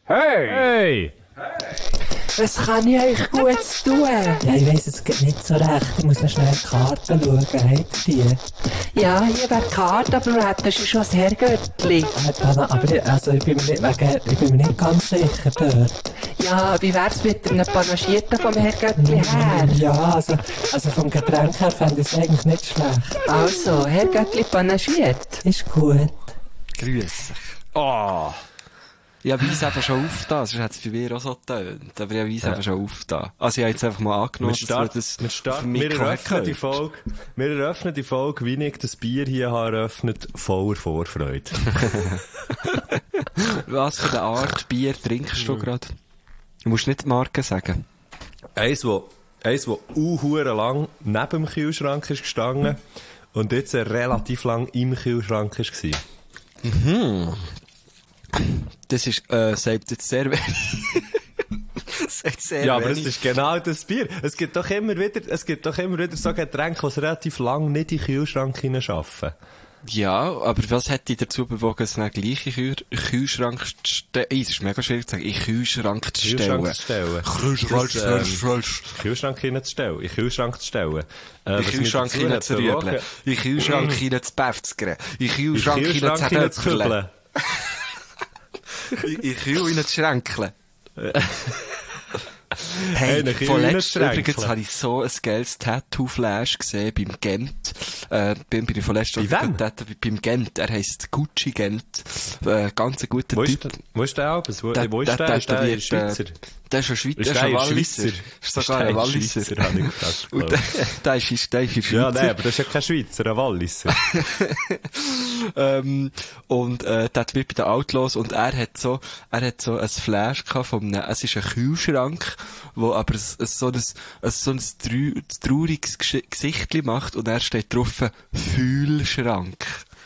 Hey! Hey! Was kann ich euch Gutes tun? Ja, ich weiss es geht nicht so recht. Ich muss noch schnell die Karten schauen. Habt ihr die? Ja, hier wäre die Karte, aber du hättest schon das Herrgöttli. Aber ich bin mir nicht ganz sicher dort. Ja, wie wär's mit einem Panagierten vom Herrgöttli her? Ja, also vom Getränk her fände ich es eigentlich nicht schlecht. Also, Herrgöttli panagiert. Ist gut. Grüß dich. Oh. Ich habe Weiss eben schon aufgetan, sonst hat es bei mir auch so getönt. Aber ich habe Weiss eben schon aufgetan. Also ich habe jetzt einfach mal angenommen, dass Wir eröffnen die Folge, wie ich das Bier hier habe eröffnet, voller Vorfreude. Was für eine Art Bier trinkst du gerade? Du musst nicht die Marke sagen. Eins, wo lang neben dem Kühlschrank ist gestanden und jetzt relativ lang im Kühlschrank war. Mhm. Das ist, sagt jetzt sehr wenig. Ja, aber es ist genau das Bier. Es gibt doch immer wieder so Getränke, die es relativ lang nicht in den Kühlschrank hineinschaffen. Ja, aber was hat dich dazu bewogen, es dann gleich in den Kühlschrank zu stellen? Es ist mega schwierig zu sagen, in den Kühlschrank zu stellen. Kühlschrank hineinzustellen. In den Kühlschrank zu stellen. In den Kühlschrank hineinzurübeln. In den Kühlschrank hineinzubefzgern. In den Kühlschrank hineinzudöpfeln. In Kühl hineinzuschränkeln. Hey, vorletzt übrigens habe ich so ein geiles Tattoo-Flash gesehen beim Gent. Bin ich vorletzt beim Gent. Er heisst Gucci Gent. Ganz ein guter Typ. Wo ist der Albus? Wo ist der? Ist der ein Schweizer? Der ist ein Schweizer. Der ist ein Walliser. Ist sogar ein Walliser. Und der ist in Schweizer. Ja, nein, aber das ist ja kein Schweizer, ein Walliser. Und der Typ bei den Outlaws, und er hat so ein Flash gehabt es ist ein Kühlschrank, wo aber so ein trauriges Gesichtli macht, und er steht drauf, Fühlschrank.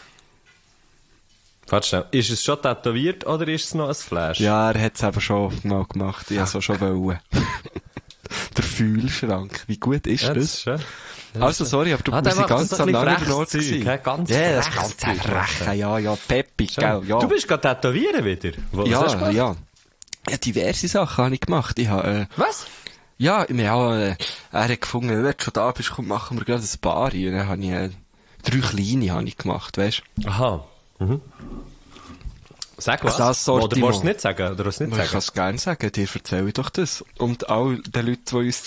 Warte schnell, ist es schon tätowiert oder ist es noch ein Flash? Ja, er hat es eben schon mal gemacht. Ich wollte es schon wollen. Der Fühlschrank. Wie gut ist das? Also, sorry, aber du musst ganz am anderen Ort sein. Ja, das ist ganz freche. Ja, peppig, gell, ja. Du bist gerade tätowieren wieder? Ja, diverse Sachen habe ich gemacht. Was? Ja, er hat gefunden, wenn du schon da bist, komm, machen wir gerade ein paar. Und dann habe ich 3 kleine gemacht, weißt du? Aha. Mhm. Sag was. Das oder willst du es nicht sagen? Ich kann es gerne sagen, dir erzähle ich doch das. Und all den Leuten, die uns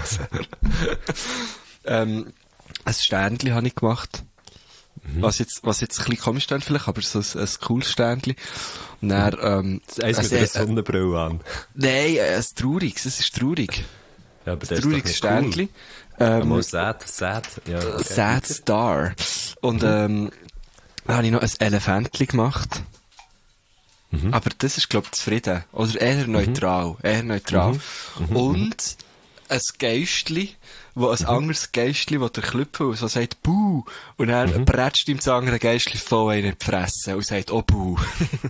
zuhören. Ein Ständchen habe ich gemacht. Mhm. Was jetzt ein bisschen komisch ist vielleicht, aber so ein cooles Ständchen. Und dann, eins mit einer Sonnenbrille an. Nein, ein trauriges, es ist traurig. Ja, aber das ein trauriges Ständchen. Cool. Sad. Ja, okay. Sad Star. Und, dann habe ich noch ein Elefantchen gemacht. Mhm. Aber das ist, glaube ich, zufrieden. Oder eher neutral. Und ein Geistli, ein anderes Geistli, das der Klüpfel so sagt, Buh. Und er prätscht ihm das andere Geistli voll in die Fresse und sagt, oh, Buh.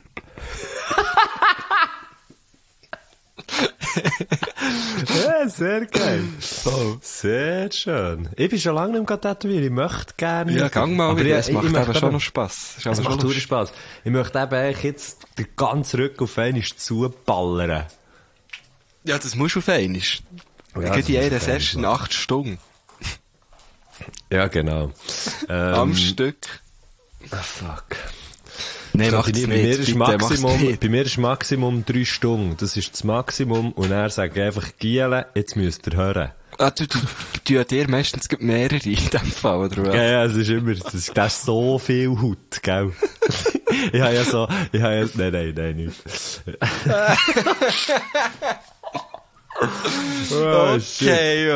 Ja, sehr geil. Oh. Sehr schön. Ich bin schon lange nicht mehr tätowieren. Ich möchte gerne. Ja, gang mal wieder. Es macht aber schon noch Spass. Es macht schon Spass. Ich möchte eben eigentlich jetzt den ganzen Rücken auf einmal zuballern. Ja, das musst du auf einmal. Ja, geht in einer Session 8 Stunden. Ja, genau. Am Stück. Ah, fuck. Nein, bei mir ist Maximum 3 Stunden. Das ist das Maximum. Und er sagt einfach, Giele, jetzt müsst ihr hören. Ah, du dir meistens mehrere in dem Fall, oder was? Ja, es ist immer, das ist so viel Haut, gell? Nein, nicht. Okay.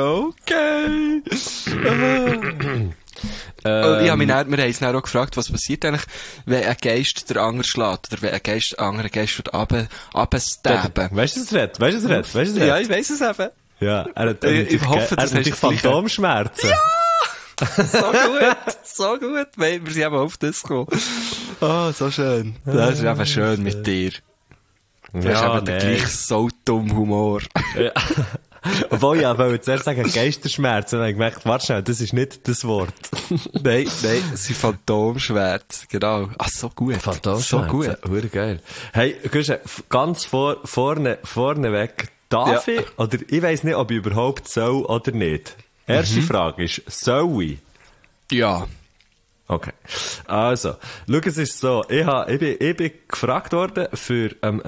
Wir haben uns dann auch gefragt, was passiert eigentlich, wenn ein Geist der andere schlägt, oder wenn ein anderer Geist wird runterstabben. Weißt du, was er hat? Ja, ich weiss es eben. Ja, ich hoffe, das hat Phantomschmerzen. Ja! So gut. Wir sind eben auf das gekommen. Oh, so schön. Das ist eben schön mit dir. Du hast eben den gleich so dummen Humor. Ja. Obwohl ich wollte zuerst sagen Geisterschmerzen, und dann habe ich gemerkt, warte schnell, das ist nicht das Wort. Nein, es sind Phantomschmerzen, genau. Ach, so gut. Phantomschmerzen. So gut. Geil. Hey, Guschen, ganz vorne weg, darf ich, oder ich weiss nicht, ob ich überhaupt soll oder nicht. Erste Frage ist, soll ich? Ja. Okay. Also, schau, es ist so, ich bin gefragt worden für,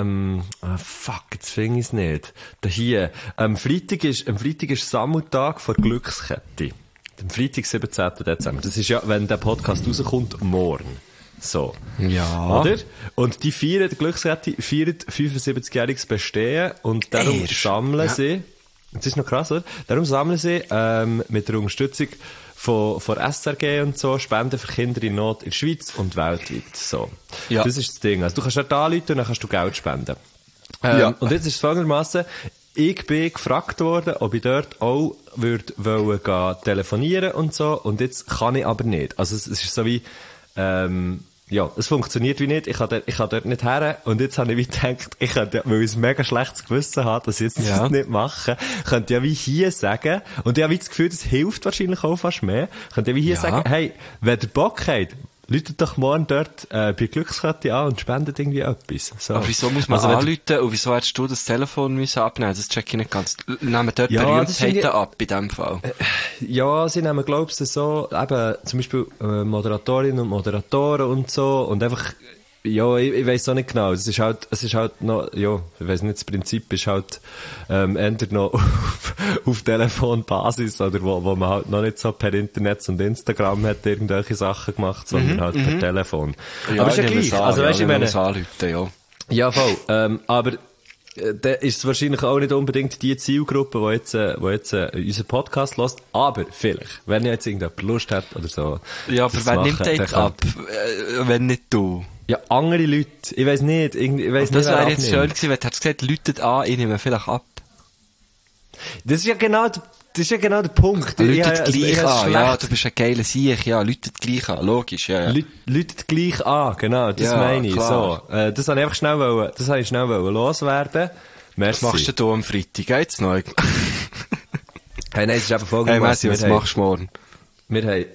fuck, jetzt finde ich es nicht. Da hier, am Freitag ist Sammeltag vor Glückskette. Am Freitag, 17. Dezember. Das ist ja, wenn der Podcast rauskommt, morgen. So. Ja. Oder? Und die Glückskette feiert 75-jähriges Bestehen und darum sammeln sie, das ist noch krass, oder? Darum sammeln sie, mit der Unterstützung von SRG und so, Spenden für Kinder in Not in der Schweiz und weltweit. So. Ja. Das ist das Ding. Also du kannst dort anrufen und dann kannst du Geld spenden. Und jetzt ist es folgendermassen, ich bin gefragt worden, ob ich dort auch wollen telefonieren und so, und jetzt kann ich aber nicht. Also es ist so wie, ja, es funktioniert wie nicht, ich kann dort nicht her, und jetzt habe ich wie gedacht, ich könnte, weil ich ein mega schlechtes Gewissen habe, dass ich jetzt das nicht mache, könnte ja wie hier sagen, und ich habe wie das Gefühl, das hilft wahrscheinlich auch fast mehr, könnte ja wie hier sagen, hey, wenn ihr Bock habt, läutet doch morgen dort bei Glückskette an und spendet irgendwie etwas. So. Aber wieso muss man anrufen und wieso hättest du das Telefon müssen abnehmen? Das check ich nicht ganz. Nehmen dort Berühmtheiten ab in dem Fall? Ja, sie nehmen, glaubst du, so, eben, zum Beispiel Moderatorinnen und Moderatoren und so, und einfach, ja, ich weiss auch nicht genau. Es ist halt noch, ja, ich weiss nicht, das Prinzip ist halt, entweder noch auf Telefonbasis, oder wo man halt noch nicht so per Internet und Instagram hat irgendwelche Sachen gemacht, sondern halt per Telefon. Ja, aber ist ja gleich. Also, weißt du, ich meine. Anrufen, ja. Ja, voll. Aber, da ist es wahrscheinlich auch nicht unbedingt die Zielgruppe, die jetzt unseren Podcast hört, aber vielleicht, wenn jetzt irgendjemand Lust hat oder so. Ja, aber wer nimmt jetzt ab? Wenn nicht du? Ja, andere Leute. Ich weiss nicht. Das wäre jetzt schön gewesen, wenn du hättest gesagt, läutet an, ich nehme vielleicht ab. Das ist ja genau der Punkt. Läutet gleich an, ja, du bist ein geiler Sieg, ja, läutet gleich an, logisch, ja. Läutet gleich an, genau, das meine ich, klar. So. Das habe ich einfach schnell loswerden. Merci. Was machst du am Freitag, jetzt noch? Hey, nein, es ist einfach folgendermaßen. Hey, was machst du morgen? Wir haben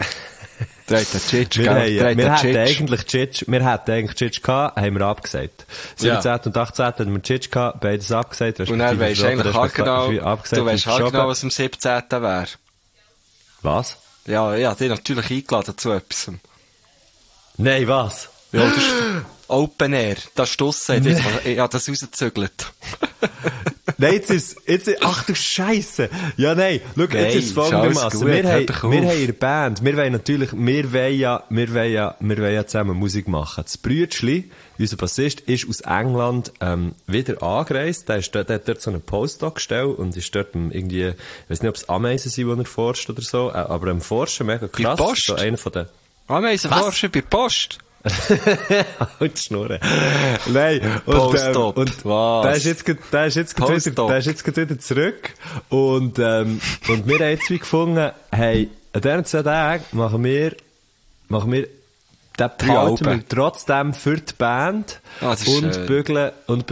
Wir hätten eigentlich Tschitsch gehabt, haben wir abgesagt. 17. und 18. hatten wir Tschitsch gehabt, beides abgesagt. Und dann weisst du eigentlich auch genau, was am 17. wäre. Was? Ja, ich habe dich natürlich eingeladen zu etwas. Nein, was? Ja, das ist Open Air. Das ist draussen. Ich habe das rausgezügelt. Nein, ach du Scheisse. Ja, nein. Schau, jetzt ist es folgendermaßen. Wir haben in der Band, wir wollen ja zusammen Musik machen. Das Brütschli, unser Bassist, ist aus England, wieder angereist. Der hat dort so einen Postdoc gestellt und ist dort irgendwie, ich weiss nicht, ob es Ameisen sind, die er forscht oder so, aber am Forschen, mega krass. Bei Post? So einer von den... Ameisen forschen bei Post? Und Schnurren. Nein. Und was? Der ist jetzt wieder zurück. Und wir haben jetzt wie gefunden, hey, an diesen 2 Tagen machen wir den behalten wir trotzdem für die Band bügeln.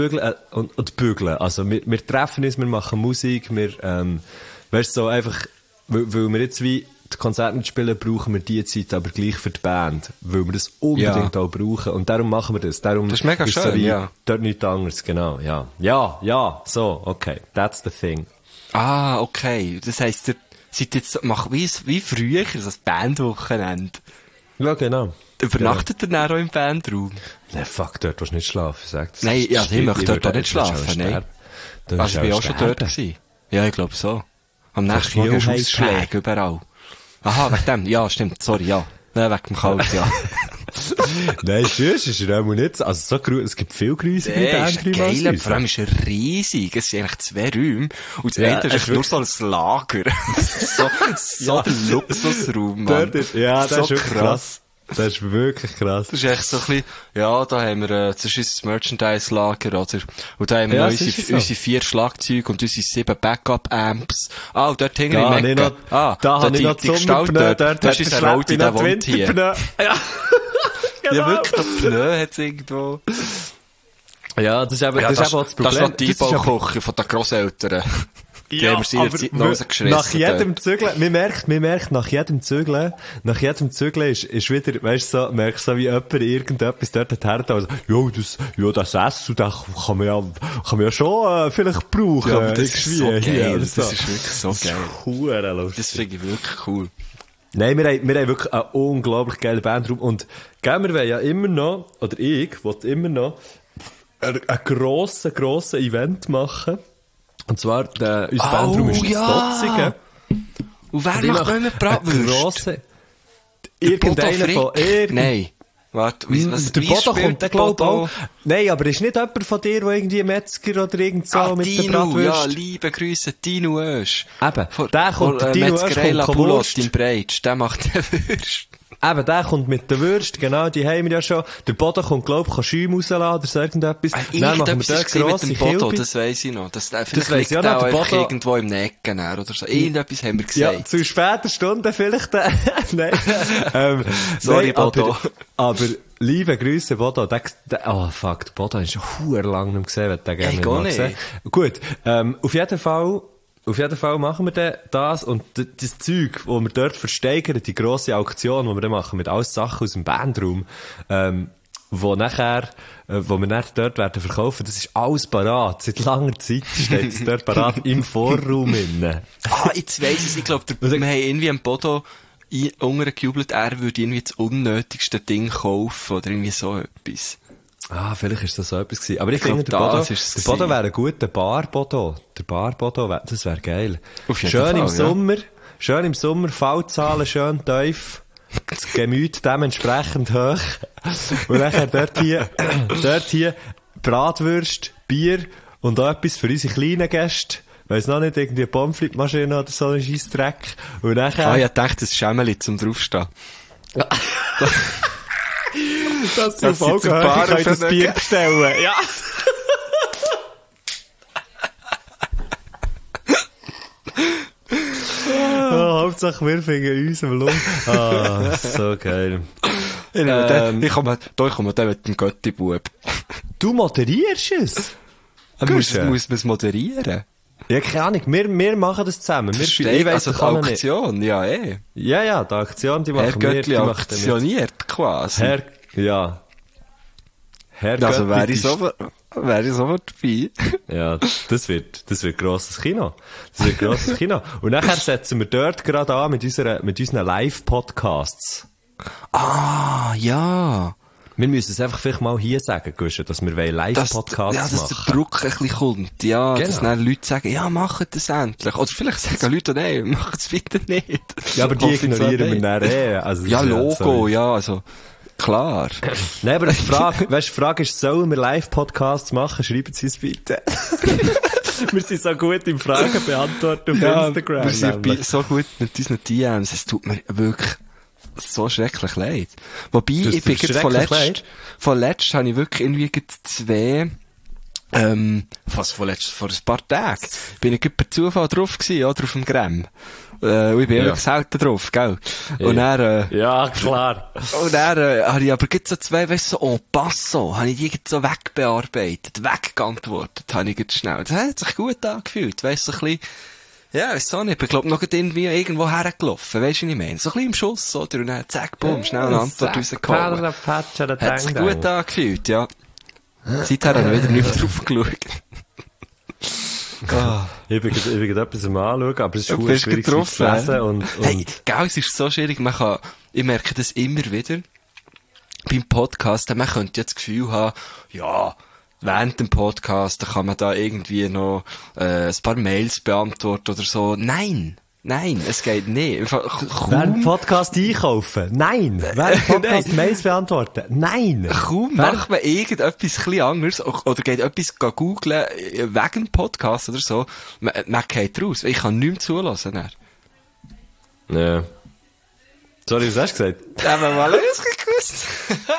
Also wir treffen uns, wir machen Musik, weißt so einfach, weil wir jetzt wie die Konzerte nicht spielen, brauchen wir die Zeit aber gleich für die Band, weil wir das unbedingt auch brauchen. Und darum machen wir das. Darum das ist mega schön, so ja. Dort nichts anderes, genau, ja. Ja, so, okay, that's the thing. Ah, okay. Das heisst, ihr seid jetzt, wie früher, das Bandwochenende. Ja, genau. Übernachtet ihr dann auch im Bandraum? Nein, fuck, dort willst du nicht schlafen, sagt Nein, ja, ich möchte dort auch nicht schlafen, nein. Also, ich war auch schon dort gewesen. Ja, ich glaube so. Am nächsten Morgen hast du Ausschläge überall. Aha, wegen dem. Ja, stimmt. Sorry, ja. Nein, wegen dem Kalt, ja. Nein, sonst ist er auch nicht so. Also es gibt viel Grüße bei Bandräumen. Geil, vor allem ist er riesig. Es sind eigentlich 2 Räume. Und das eine ist nur so ein Lager. so der Luxusraum, Mann. Das ist wirklich krass. Das ist wirklich krass. Das ist echt so ein bisschen, ja, da haben wir, das ist unser Merchandise-Lager, oder? Und da haben wir unsere 4 Schlagzeuge und unsere 7 Backup-Amps. Ah, und dort hinten im Ecken. Da habe ich noch die Gestalter. Dort ist unser Roti, der wohnt hier. Ja, genau. Ja, wirklich, das Pneu hat's irgendwo. Ja, das ist eben auch das Problem. Das ist noch die Einbauküche von den Grosseltern. Die haben wir seinerzeit noch rausgeschissen. Nach jedem Zügeln, man merkt, nach jedem Zügeln ist wieder, weißt du, so, merkst du, so wie jemand irgendetwas dort hat, also, das Essen, das kann man ja schon, vielleicht brauchen. Ja, aber das ist so geil. So. Das ist wirklich so geil. Das finde ich wirklich cool. Nein, wir haben wirklich einen unglaublich geilen Bandraum. Und, gell, wir wollen ja immer noch, oder ich will immer noch, einen grossen Event machen. Und zwar, unser Bandraum ist in Stotzingen. Und wer macht noch immer Bratwürst? Irgendeiner von Nein. Warte, der Bodo kommt der glaube ich auch. Nein, aber ist nicht jemand von dir, der irgendwie Metzger oder irgend so mit Dino, der Bratwürst? Ja, liebe Grüße, Dino Ösch. Eben, der kommt, der Dino Ösch kommt Wurst. Im Breitsch, der macht den Würst. Eben, der kommt mit der Würst, genau, die haben wir ja schon. Der Bodo kommt, glaub ich, Schäume rausladen oder so irgendetwas. Dann machen wir dort grosse Bodo, das weiss ich noch. Vielleicht liegt ja auch einfach irgendwo im Necken oder so. Irgendetwas haben wir gesagt. Ja, zu später Stunde vielleicht. Nein. Sorry, Bodo. Aber liebe Grüße, Bodo. Oh, fuck, Bodo ist schon lang nicht gesehen, wenn der gerne mal gesehen. Gut, auf jeden Fall machen wir dann das und das Zeug, wo wir dort versteigern, die grosse Auktion, die wir dann machen, mit alles Sachen aus dem Bandraum, wo wir nachher dort werden verkaufen, das ist alles parat. Seit langer Zeit steht es dort parat im Vorraum innen. Jetzt weiss ich glaube, wir haben irgendwie am Bodo untergejubelt, er würde irgendwie das unnötigste Ding kaufen oder irgendwie so etwas. Vielleicht ist das so etwas gewesen. Aber ich finde, der Bodo wäre ein guter Bar-Bodo. Der Bar-Bodo, das wäre geil. Schön im Sommer, Fallzahlen schön tief, das Gemüt dementsprechend hoch. Und nachher dort hier Bratwürst, Bier und auch etwas für unsere kleinen Gäste. Weiss noch nicht, irgendwie eine Pommes-frites-Maschine oder so ein Scheissdreck. Und nachher... ich dachte, das Schämmeli zum draufstehen. Das ist auf Augenhöhe, ich kann das Bier bestellen. Ja. Hauptsache wir finden uns am Lung. So geil. Ich komme dann mit dem Götti-Bub. Du moderierst es? Muss man es moderieren? Ja, keine Ahnung. Wir machen das zusammen. Also die Auktion, ja Ja, die Aktion, die machen wir. Herr Göttli auktioniert quasi. Herr also wäre ich sofort dabei. Ja, das wird grosses Kino. Und nachher setzen wir dort gerade an mit unseren Live-Podcasts. Ja. Wir müssen es einfach vielleicht mal hier sagen, Guschen, dass wir Live-Podcasts machen. Ja, dass der Druck ein bisschen kommt. Ja, genau. Dass dann Leute sagen, ja, macht das endlich. Oder vielleicht sagen Leute, nein, macht es bitte nicht. Ja, aber die ignorieren wir dann Also, ja, Logo, ja, also, klar. Nein, aber die Frage ist, sollen wir Live-Podcasts machen? Schreiben Sie es bitte. Wir sind so gut im Fragen beantworten auf Instagram. Wir sind so gut mit unseren DMs. Es tut mir wirklich so schrecklich leid. Wobei, ich bin jetzt von letzt habe ich wirklich irgendwie zwei, vor ein paar Tagen, bin ich per Zufall drauf gewesen, oder auf dem Gramm. Und ich bin wirklich selten drauf, gell? Und dann, ja, klar. Und dann, habe ich aber so zwei, weißt du, so en passant, habe ich die so weggeantwortet, habe ich jetzt schnell. Das hat sich gut angefühlt, weißt du, so ein bisschen, ja, weiss auch nicht. Ich glaube, noch irgendwie irgendwo hergelaufen. Weisst du, was ich meine? So ein bisschen im Schuss, oder? Und dann zack, bumm, schnell eine Antwort rausgekommen. Hat sich gut angefühlt, ja. Seither habe ich wieder nicht mehr drauf geschaut. Ich bin gerade etwas am Anschauen, aber es ist gut schwierig zu lesen und... Hey, gell, es ist so schwierig. Ich merke das immer wieder. Beim Podcast, man könnte jetzt das Gefühl haben, ja, während dem Podcast, da kann man da irgendwie noch ein paar Mails beantworten oder so. Nein, es geht nicht. Während Podcast einkaufen? Nein. Während Podcast Mails beantworten? Nein. Kaum macht man irgendetwas ein bisschen anderes oder geht etwas googlen wegen Podcast oder so. Man geht raus. Ich kann nichts zulassen. Dann. Ja. Sorry, was hast du gesagt? Aber mal gewusst.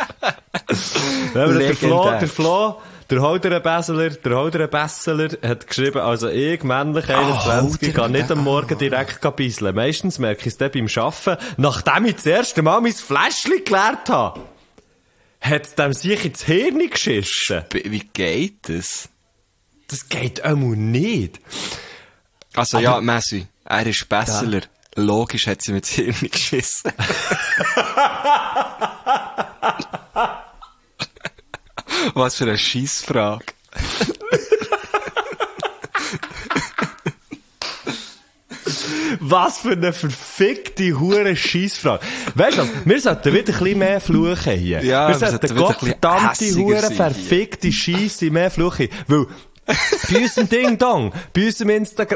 Der Flo, der Holderer Besseler hat geschrieben, also ich, männlich 21, kann nicht am Morgen direkt bisseln. Meistens merke ich es dann beim Arbeiten, nachdem ich das erste Mal mein Fläschchen geleert habe. Hat es dem sich ins Hirn geschissen. Wie geht das? Das geht einmal nicht. Also ja, Messi, er ist Besseler. Ja. Logisch hat sie mit Hirn geschissen. Was für eine Scheissfrage. Was für eine verfickte Hure-Scheissfrage. Weißt du, wir sollten wieder ein bisschen mehr fluchen hier. Ja, wir sollten gottverdammte Hure verfickte Scheisse mehr fluchen. Weil, bei unserem Ding-Dong, bei unserem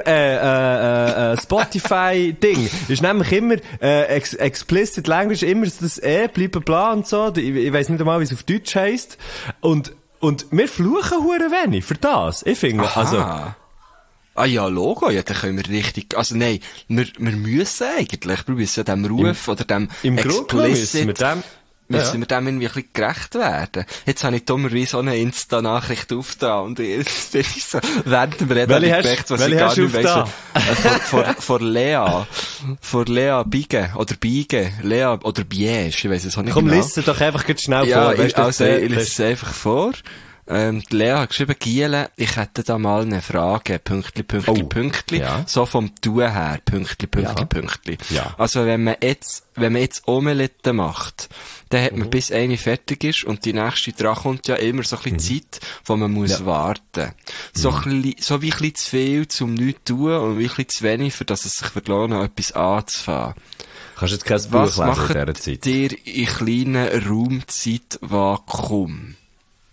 Spotify-Ding, ist nämlich immer, explicit Language, immer das bleiben bla und so. Ich weiss nicht einmal, wie es auf Deutsch heisst. Und wir fluchen hure wenig für das. Ich finde, also. Ah ja, Logo, ja, dann können wir richtig, also nein, wir müssen eigentlich, wir müssen ja dem Ruf oder dem explicit, müssen wir dem irgendwie ein bisschen gerecht werden. Jetzt habe ich dummerweise auch eine Insta-Nachricht aufgetan und jetzt bin ich so, während dem Reden gemerkt, was ich gar nicht weiss. Vor Lea Biege, oder Biege, Lea, oder Biege, ich weiss es auch nicht genau. Komm, lies doch einfach schnell ja, vor. Weißt, also, ich lese es einfach vor. Die Lea hat geschrieben, Giele, ich hätte da mal eine Frage, Pünktli, ja. So vom Tun her, Pünktli. Ja. Also, wenn man jetzt Omelette macht, dann hat man bis eine fertig ist und die nächste dran kommt ja immer so ein bisschen Zeit, wo man muss warten. So wie ein bisschen zu viel zum nichts tun und wie ein bisschen zu wenig, für dass es sich lohnt, etwas anzufangen. Kannst du jetzt kein Buch lesen in dieser Zeit? Was dir in kleinen Raumzeitvakuum?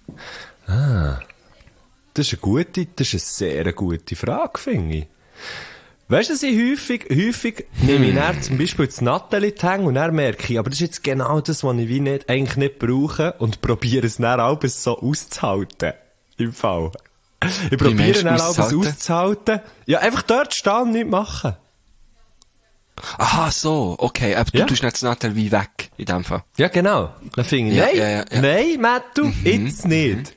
Das ist eine sehr gute Frage, finde ich. Weißt du, dass ich häufig nehme ich dann zum Beispiel das Nathalie die Hänge und dann merke ich, aber das ist jetzt genau das, was ich eigentlich nicht brauche und probiere es dann auch so auszuhalten. Im Fall. Ich probiere dann auch auszuhalten. Ja, einfach dort stehen und nichts machen. Aha, so, okay, aber du tust nicht das Nathalie wie weg, in dem Fall. Ja, genau. Dann finde ich, nein, Mattu, jetzt nicht.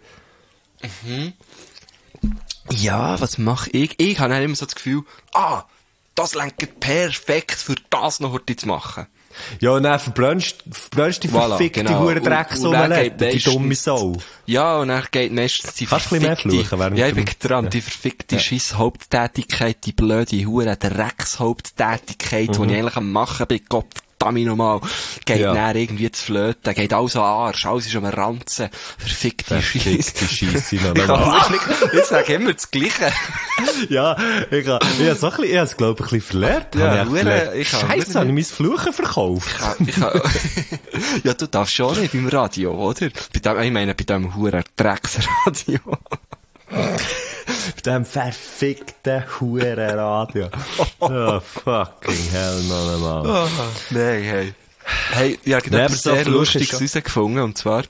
Ja, was mache ich? Ich habe dann immer so das Gefühl, das lenkt perfekt für das noch heute zu machen. Ja, und dann verbrennst die verfickte Hure-Drecksomelette, die dumme Sau. Ja, und dann geht meistens die verfickte... Ja, ich bin dran, die verfickte Scheiss-Haupttätigkeit, die blöde Hure-Drecks-Haupttätigkeit, die ich eigentlich am machen bin, Gott verdammt nochmal, geht dann irgendwie zu flöten, geht alles an Arsch, alles ist am Ranzen, verfickte Scheisse noch Ich sage immer das Gleiche. Ja, ich habe es, glaube ich, ein bisschen verlernt. Scheisse, habe ich mein Fluchen verkauft. Ja, du darfst schon nicht beim Radio, oder? Ich meine, bei dem huren Drecksradio. Bei dem verfickten Hurenradio. Oh, fucking hell, noch einmal. Nein, hey. Hey, ich habe etwas sehr Lustiges rausgefunden, und zwar,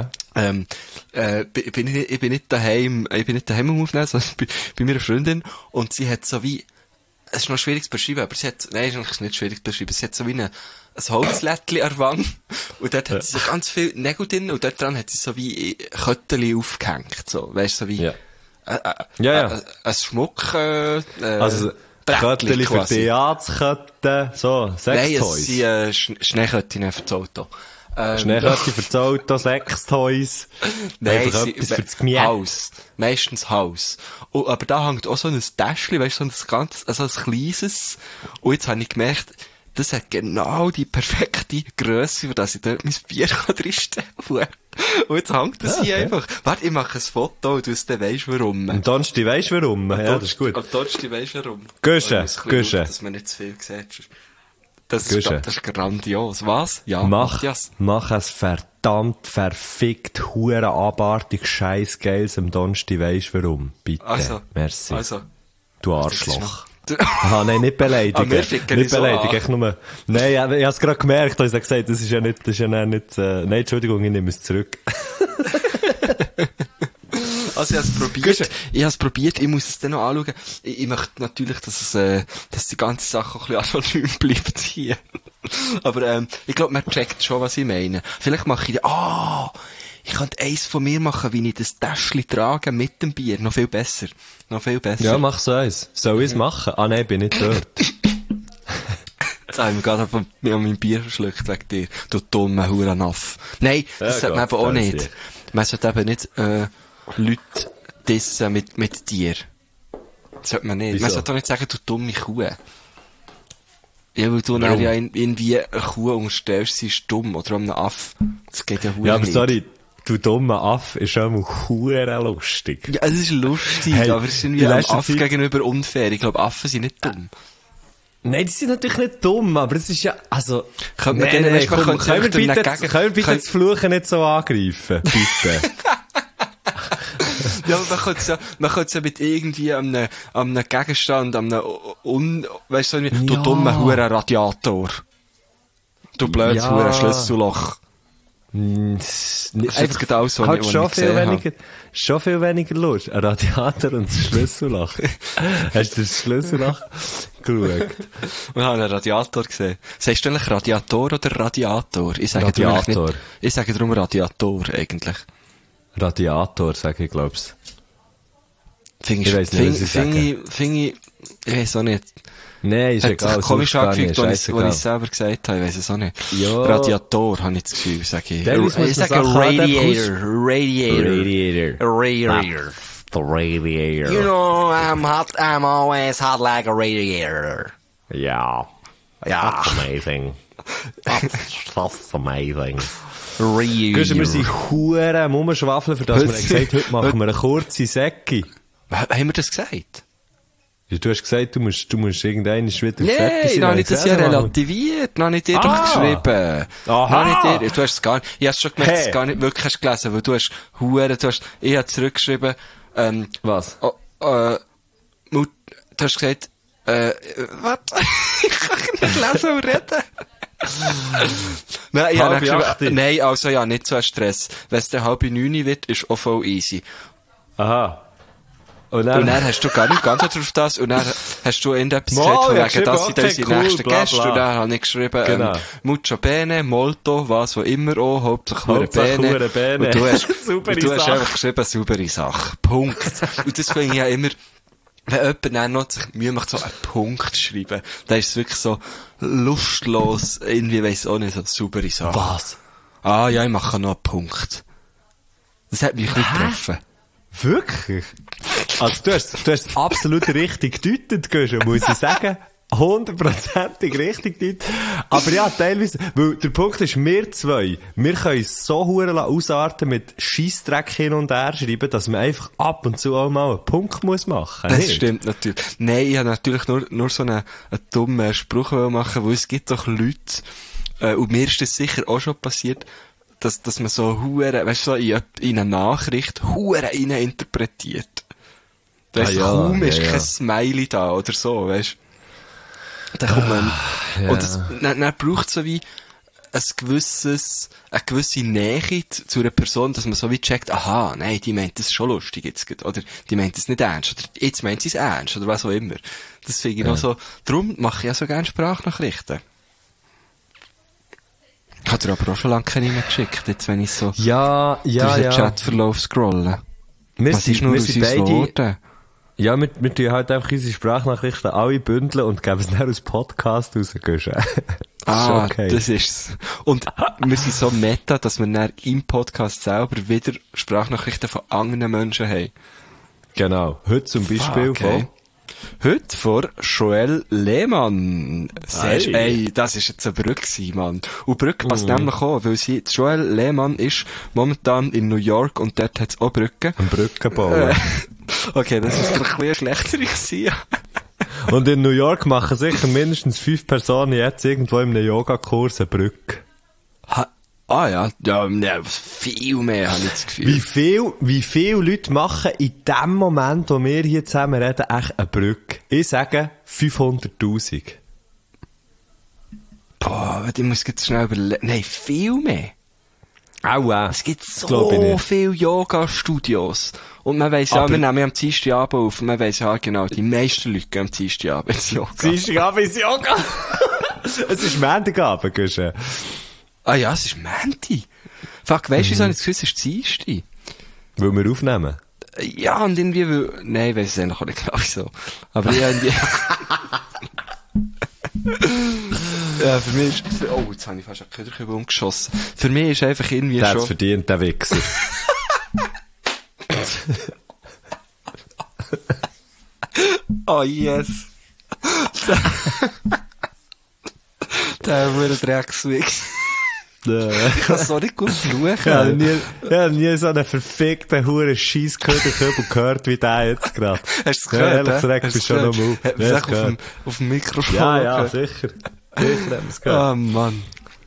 ich bin nicht daheim am Aufnehmen, sondern bei meiner Freundin, und sie hat so wie, es ist noch schwierig zu beschreiben, aber sie hat, nein, es ist nicht schwierig zu beschreiben, sie hat so wie ein Holzlättchen an der Wand, und dort hat sie so ganz viel Nägel drin, und dort dran hat sie so wie Kötteli aufgehängt, so, weißt du, so wie, ein Schmuck, also, Kötteli für Theaterkötten, so, Sextoys. Nein, es sind Schneeköttchen für das Auto. Schneeköttchen für das Auto, Sextoys. Nein, etwas für das Gemüse. Haus. Meistens Haus. Und, aber da hängt auch so ein Täschchen, weißt du, so ein kleines. Und jetzt habe ich gemerkt, das hat genau die perfekte Grösse, für das ich dort mein Bier drinstellen kann. Und jetzt hängt das hier einfach. Warte, ich mache ein Foto und du weisst warum. Und sonst weisst wewarum. Ja, das ist gut. Und sonst weisst warum. Güsche. Dass man nicht zu viel sieht. Das ist grandios. Was? Ja, mach ein verdammt verfickt hure abartig Scheissgeiles am Donnerstag, weisst warum. Bitte. Merci. Du Arschloch. Nein, nicht beleidigen. Nicht beleidigen, echt nur. Nein, ich hab's gerade gemerkt, als ich gesagt, das ist ja nicht, nein, Entschuldigung, ich nehme es zurück. Also, ich hab's probiert, ich muss es dann noch anschauen. Ich möchte natürlich, dass die ganze Sache ein bisschen anonym bleibt hier. Aber, ich glaube, man checkt schon, was ich meine. Vielleicht mache ich, ich könnte eins von mir machen, wie ich das Täschchen trage mit dem Bier. Noch viel besser. Ja, mach so eins. Soll ich es machen? Ah, nein, bin nicht dort. Jetzt haben wir gerade mein Bier verschluckt wegen dir. Du dummer Hurenaffe. Nein, das sollte man eben auch nicht. Man sollte eben nicht, Leute dissen mit dir. Das sollte man nicht. Wieso? Man sollte doch nicht sagen, du dumme Kuh. Ja, weil du dann ja irgendwie eine Kuh unterstellst, sie ist dumm, oder einem Aff. Das geht ja verdammt Ja, aber nicht. sorry, du dummer Aff ist auch mal hure lustig. Ja, es ist lustig, Hey, aber es ist irgendwie in einem letzter Aff Zeit- gegenüber unfair. Ich glaube, Affen sind nicht dumm. Nein, die sind natürlich nicht dumm, aber es ist ja, also... Können wir denen erst mal komm, können wir bitte, dagegen- können wir bitte können- das Fluchen nicht so angreifen? Bitte. Ja, aber man könnte es ja mit irgendwie einem Gegenstand, weißt du, du Ja. dummer Huren Radiator. Du blödes Ja. Huren Schlüsselloch. Einfach gerade alles, was halt ich schon gesehen schon viel weniger Lust. Ein Radiator und das Schlüsselloch. Hast du das Schlüsselloch geschaut? Wir haben einen Radiator gesehen. Sagst du eigentlich Radiator oder Radiator? Ich sage darum eigentlich Radiator. nicht, ich sage darum Radiator, eigentlich. Radiator, sage ich, glaub's. Finde Ich weiss nicht, was ich ich weiss auch nicht. Nein, ist Hat egal. sich komisch sonst gar nicht, angefühlt, als ich scheissegal. es selber gesagt habe, ich weiss es auch nicht. Ja. Radiator, habe ich das Gefühl, sage ich. Teilweise muss man Ich sage Sachen halt Radiator. Radiator. Radiator. The radiator. You know, I'm always hot like a radiator. Ja. Ja. That's amazing. That's amazing. Radiator. Wir sind Huren am Umschwafeln, für das wir gesagt haben, heute machen wir eine kurze Säcke. Haben wir das gesagt? Ja, du hast gesagt, du musst irgendwann wieder fertig Nein, sein. noch nicht das ja relativiert, noch nicht dir doch geschrieben. Aha. Noch nicht dir, du hast es gar nicht, ich hab's schon gemerkt, dass du Hey. es gar nicht wirklich hast gelesen, weil du hast ich hab zurückgeschrieben, Was? du hast gesagt, was? Ich kann nicht lesen und reden. Nein, ich hab Halb acht. geschrieben, nein, also ja, nicht so ein Stress. Wenn es dann 8:30 wird, ist auch voll easy. Aha. Und Und dann hast du gar nicht geantwortet auf das, und dann hast du irgendetwas Mal, gesagt, von ich hab wegen, das sind geschrieben, unsere okay, cool, nächsten bla, Gäste, bla. und dann habe ich geschrieben, Genau. mucho bene, molto, was auch immer auch, Hauptsache hure Hauptsache bene. hure bene. Und du hast, Saubere und du hast Sache. einfach geschrieben, saubere Sache. Punkt. Und das finde ich ja immer, wenn jemand dann noch sich Mühe macht, so einen Punkt zu schreiben, dann ist es wirklich so lustlos, irgendwie weiss auch nicht, so saubere Sache. Was? Ah, ja, ich mache noch einen Punkt. Das hat mich nicht getroffen. Wirklich? Also du hast absolut richtig gedeutet, Guschen, muss ich sagen. 100%ig richtig gedeutet. Aber ja, teilweise, weil der Punkt ist, wir zwei, wir können so hure ausarten mit Scheissdreck hin und her schreiben, dass man einfach ab und zu auch mal einen Punkt muss machen. Das nicht? stimmt natürlich. Nein, ich habe natürlich nur so einen dummen Spruch machen, weil es gibt doch Leute, und mir ist das sicher auch schon passiert, dass man so hure, weißt du, so in eine Nachricht hure rein interpretiert. Weißt du, kaum ist kein Smiley da oder so, weißt du. Dann kommt man, und dann braucht es so wie eine gewisse Nähe zu einer Person, dass man so wie checkt, aha, nein, die meint das schon lustig jetzt gerade, oder die meint das nicht ernst, oder jetzt meint sie es ernst, oder was auch immer. Das finde ich noch so, darum mache ich ja so gerne Sprachnachrichten. Ich habe dir aber auch schon lange keine mehr geschickt, jetzt wenn ich so durch den Chatverlauf scrolle. Was ist nur aus uns geworden? Ja, wir tun halt einfach unsere Sprachnachrichten alle bündeln und geben es dann als Podcast raus, Guschen. Okay. Das ist's. Und wir sind so meta, dass wir dann im Podcast selber wieder Sprachnachrichten von anderen Menschen haben. Genau. Heute zum Beispiel von... Heute von Joel Lehmann. Hey. Ey, das ist jetzt eine Brücke gewesen, Mann. Und Brücke passt nämlich auch, weil Joel Lehmann ist momentan in New York und dort hat's auch Brücken. Ein Brückenbau. Okay, das ist ein bisschen schlechter gewesen. Und in New York machen sicher mindestens 5 Personen jetzt irgendwo in einem Yogakurs eine Brücke. Viel mehr, habe ich das Gefühl. Wie viele Leute machen in dem Moment, wo wir hier zusammen reden, echt eine Brücke? Ich sage 500'000. Boah, ich muss jetzt schnell überlegen. Nein, viel mehr. Auch. Es gibt so viele Yoga-Studios. Und man weiss ja, wir nehmen ja am Dienstagabend auf, und man weiss ja genau, die meisten Leute gehen am Dienstagabend ins Yoga. Dienstagabend ins Yoga? Es ist Montagabend, Guschen. Ah ja, es ist Menti. Fuck, weisst du, wieso habe ich das Gefühl, es ist Dienstag? Weil wir aufnehmen. Ja, und irgendwie, nein, ich weiss es eigentlich auch nicht genau wieso. Aber ja, irgendwie... Ja, für mich ist... Oh, jetzt habe ich fast einen Köderchen umgeschossen. Für mich ist einfach irgendwie der schon... hat's verdient, der Wichser. Oh yes. Der würde Dreckswix. Ich kann es so nicht gut fluchen. Ich habe nie so einen verfickten, huren Scheissköderkübel gehört wie der jetzt gerade. Hast du es gehört? Ja, ehrlich gesagt, schon noch mal. Hat man es auf dem Mikrofon Ja, sicher. Sicher haben wir es gehört. Oh Mann.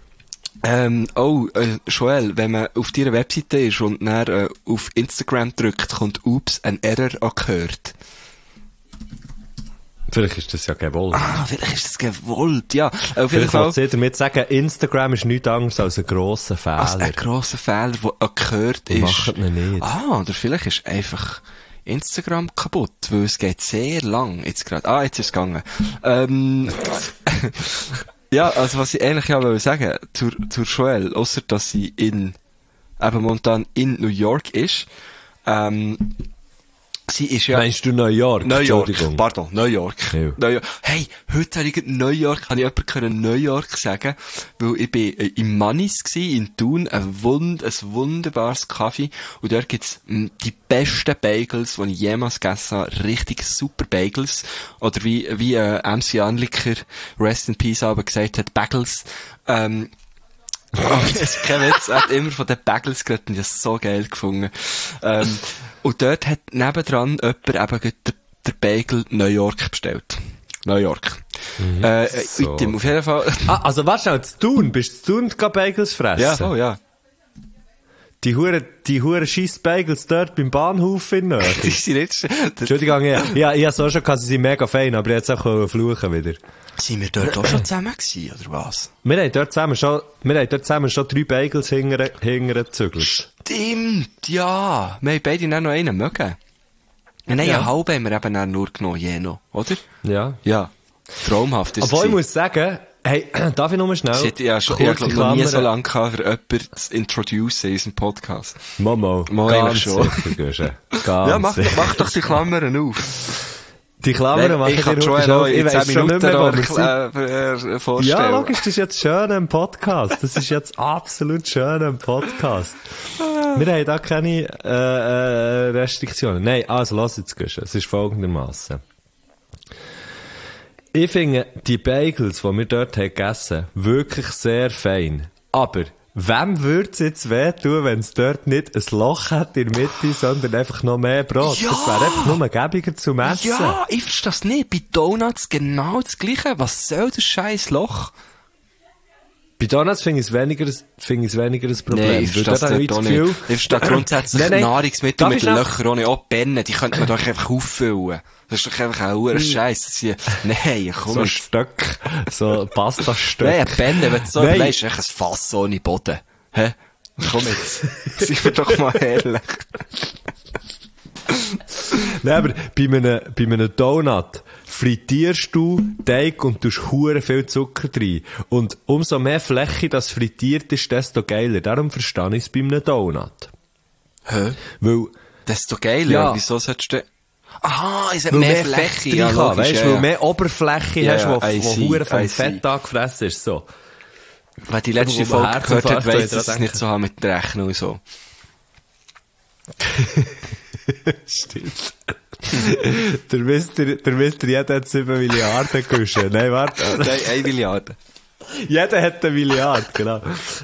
Joel, wenn man auf deiner Webseite ist und dann auf Instagram drückt, kommt Oops, ein Error occurred. Vielleicht ist das ja gewollt. Vielleicht ist das gewollt, ja. Auf jeden Vielleicht Fall. wollte sie damit sagen, Instagram ist nichts anderes als ein grosser Fehler. Also ein grosser Fehler, der occurred ist. Macht ihn nicht. Oder vielleicht ist einfach Instagram kaputt, weil es geht sehr lang jetzt gerade. Jetzt ist es gegangen. Ja, also was ich eigentlich ja wollte sagen zur Joelle, ausser dass sie momentan in New York ist, sie ist ja... Meinst du New York? New York, Entschuldigung. pardon, New York. Ja. New York. Hey, heute habe ich New York, habe ich jemanden New York sagen, weil ich bin im Mannis gsi, in Thun, ein wunderbares Kaffee, und dort gibt's die besten Bagels, die ich jemals gegessen habe, richtig super Bagels, oder wie MC Anliker, Rest in Peace, aber gesagt hat, Bagels, das ist kein Witz, er hat immer von den Bagels geredet und ich habe es so geil gefunden. Und dort hat nebendran jemand eben der Bagel New York bestellt. New York. So. Item, auf jeden Fall. Also warte schnell, zu Thun? Bist du zu Thun Bagels fressen? Ja, ja. Die hure scheiss Bagels dort beim Bahnhof in Nördlingen. Die sind nicht... Entschuldigung, ich habe es auch schon gehabt, sie sind mega fein, aber ich hätte auch fluchen wieder. Sind wir dort auch schon zusammen gewesen, oder was? Wir haben dort zusammen schon 3 Bagels hingezügelt. Stimmt, ja. Wir haben beide dann noch einen mögen. Nein, einen halben haben wir eben dann nur genommen, je noch, oder? Ja. Ja. Traumhaft ist es. Obwohl ich muss sagen, hey, darf ich nur schnell? Ich glaube noch nie so lange gehabt, für jemanden zu introducen in unserem Podcast. Momo. Ganz schon. Ja, mach doch die Klammern auf. Die Klammern machen ich kann Joel auch in 10 Minuten vorstellen. Ja, logisch, das ist jetzt schön im Podcast. Das ist jetzt absolut schön im Podcast. Wir haben da keine Restriktionen. Nein, also lass jetzt gehen. Es ist folgendermaßen. Ich finde die Bagels, die wir dort haben gegessen, wirklich sehr fein. Aber wem würde es jetzt wehtun, wenn es dort nicht ein Loch hat in der Mitte, sondern einfach noch mehr Brot? Ja. Das wäre einfach nur gäbiger zum Essen. Ja, ich verstehe das nicht. Bei Donuts genau das Gleiche. Was soll das scheiß Loch? Bei Donuts finde ich es weniger ein Problem. Nein, ich verstehe das nicht. Ich verstehe grundsätzlich Nahrungsmittel mit Löchern ohne Abbennen. Die könnte man doch einfach auffüllen. Das ist doch einfach ein hoher Scheiß. Nein, komm so ein jetzt. Stück, so Pasta-Stück. Nein, ein Bennen, wenn du so überlegst, ist echt ein Fass ohne Boden. Hä? Komm jetzt. Seien wir doch mal ehrlich. Nein, aber bei einem Donut frittierst du Teig und tust hure viel Zucker rein. Und umso mehr Fläche das frittiert ist, desto geiler. Darum verstehe ich es bei einem Donut. Hä? Weil, Desto geiler. Ja. Wieso solltest du... Aha, es hat weil mehr Fläche. Ja, logisch, weißt, ja, weil ja. mehr Oberfläche Ja, hast, I wo see, hure vom I see. Fett angefressen ist, so. Wer die letzte Wo man Folge gehört hat, Herzinfarkt weiss, dass es nicht so haben mit der Rechnung und so. Stimmt. der Mister, jeder hat 7 Milliarden gewaschen. Nein, warte. Nein, 1 Milliarde. Jeder hat 1 Milliarde, genau.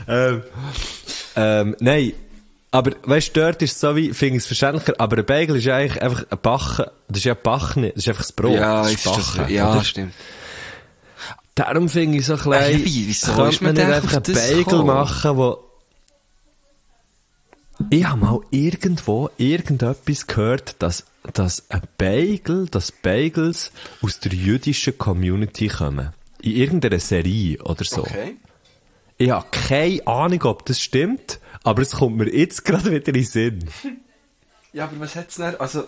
Nein. Aber, weißt du, dort ist es so wie, finde ich es verständlicher, aber ein Bagel ist ja eigentlich einfach ein Backen, das ist ja Backen, das ist einfach das Brot. Ja, das ist das, Backen, ja, oder? stimmt. Darum finde ich so klein, Wieso könnte ist man man nicht denn einfach auf einen das Bagel gekommen? machen, wo, ich habe mal irgendetwas gehört, dass Bagels aus der jüdischen Community kommen. In irgendeiner Serie oder so. Okay. Ich habe keine Ahnung, ob das stimmt, aber es kommt mir jetzt gerade wieder in den Sinn. Ja, aber was hat's denn, also...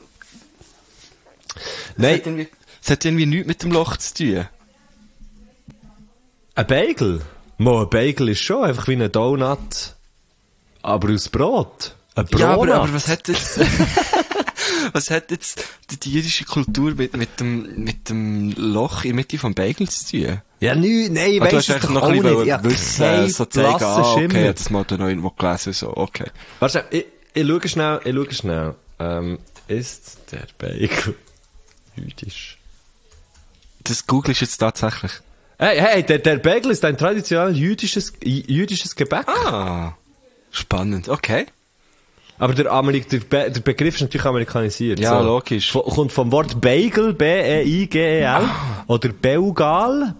Nein. Es hat irgendwie nichts mit dem Loch zu tun. Ein Bagel? Ein Bagel ist schon einfach wie ein Donut, aber aus Brot. Ein Brot. Ja, aber was hat jetzt... was hat jetzt die jüdische Kultur mit dem Loch in der Mitte vom Bagel zu tun? Ja, nein, Du weißt hast du noch doch auch ein bisschen nicht. Ja, wissen, so zeigen, Schimmer. okay, jetzt mal da noch irgendwo gelesen, so, okay. Warte, ich schaue schnell. Ist der Bagel jüdisch? Das googelst du jetzt tatsächlich. Hey, der Bagel ist ein traditionell jüdisches Gebäck. Ah, spannend, okay. Aber der Begriff ist natürlich amerikanisiert. Ja, so. logisch. Kommt vom Wort Bagel, B-E-I-G-E-L, oder Beugal,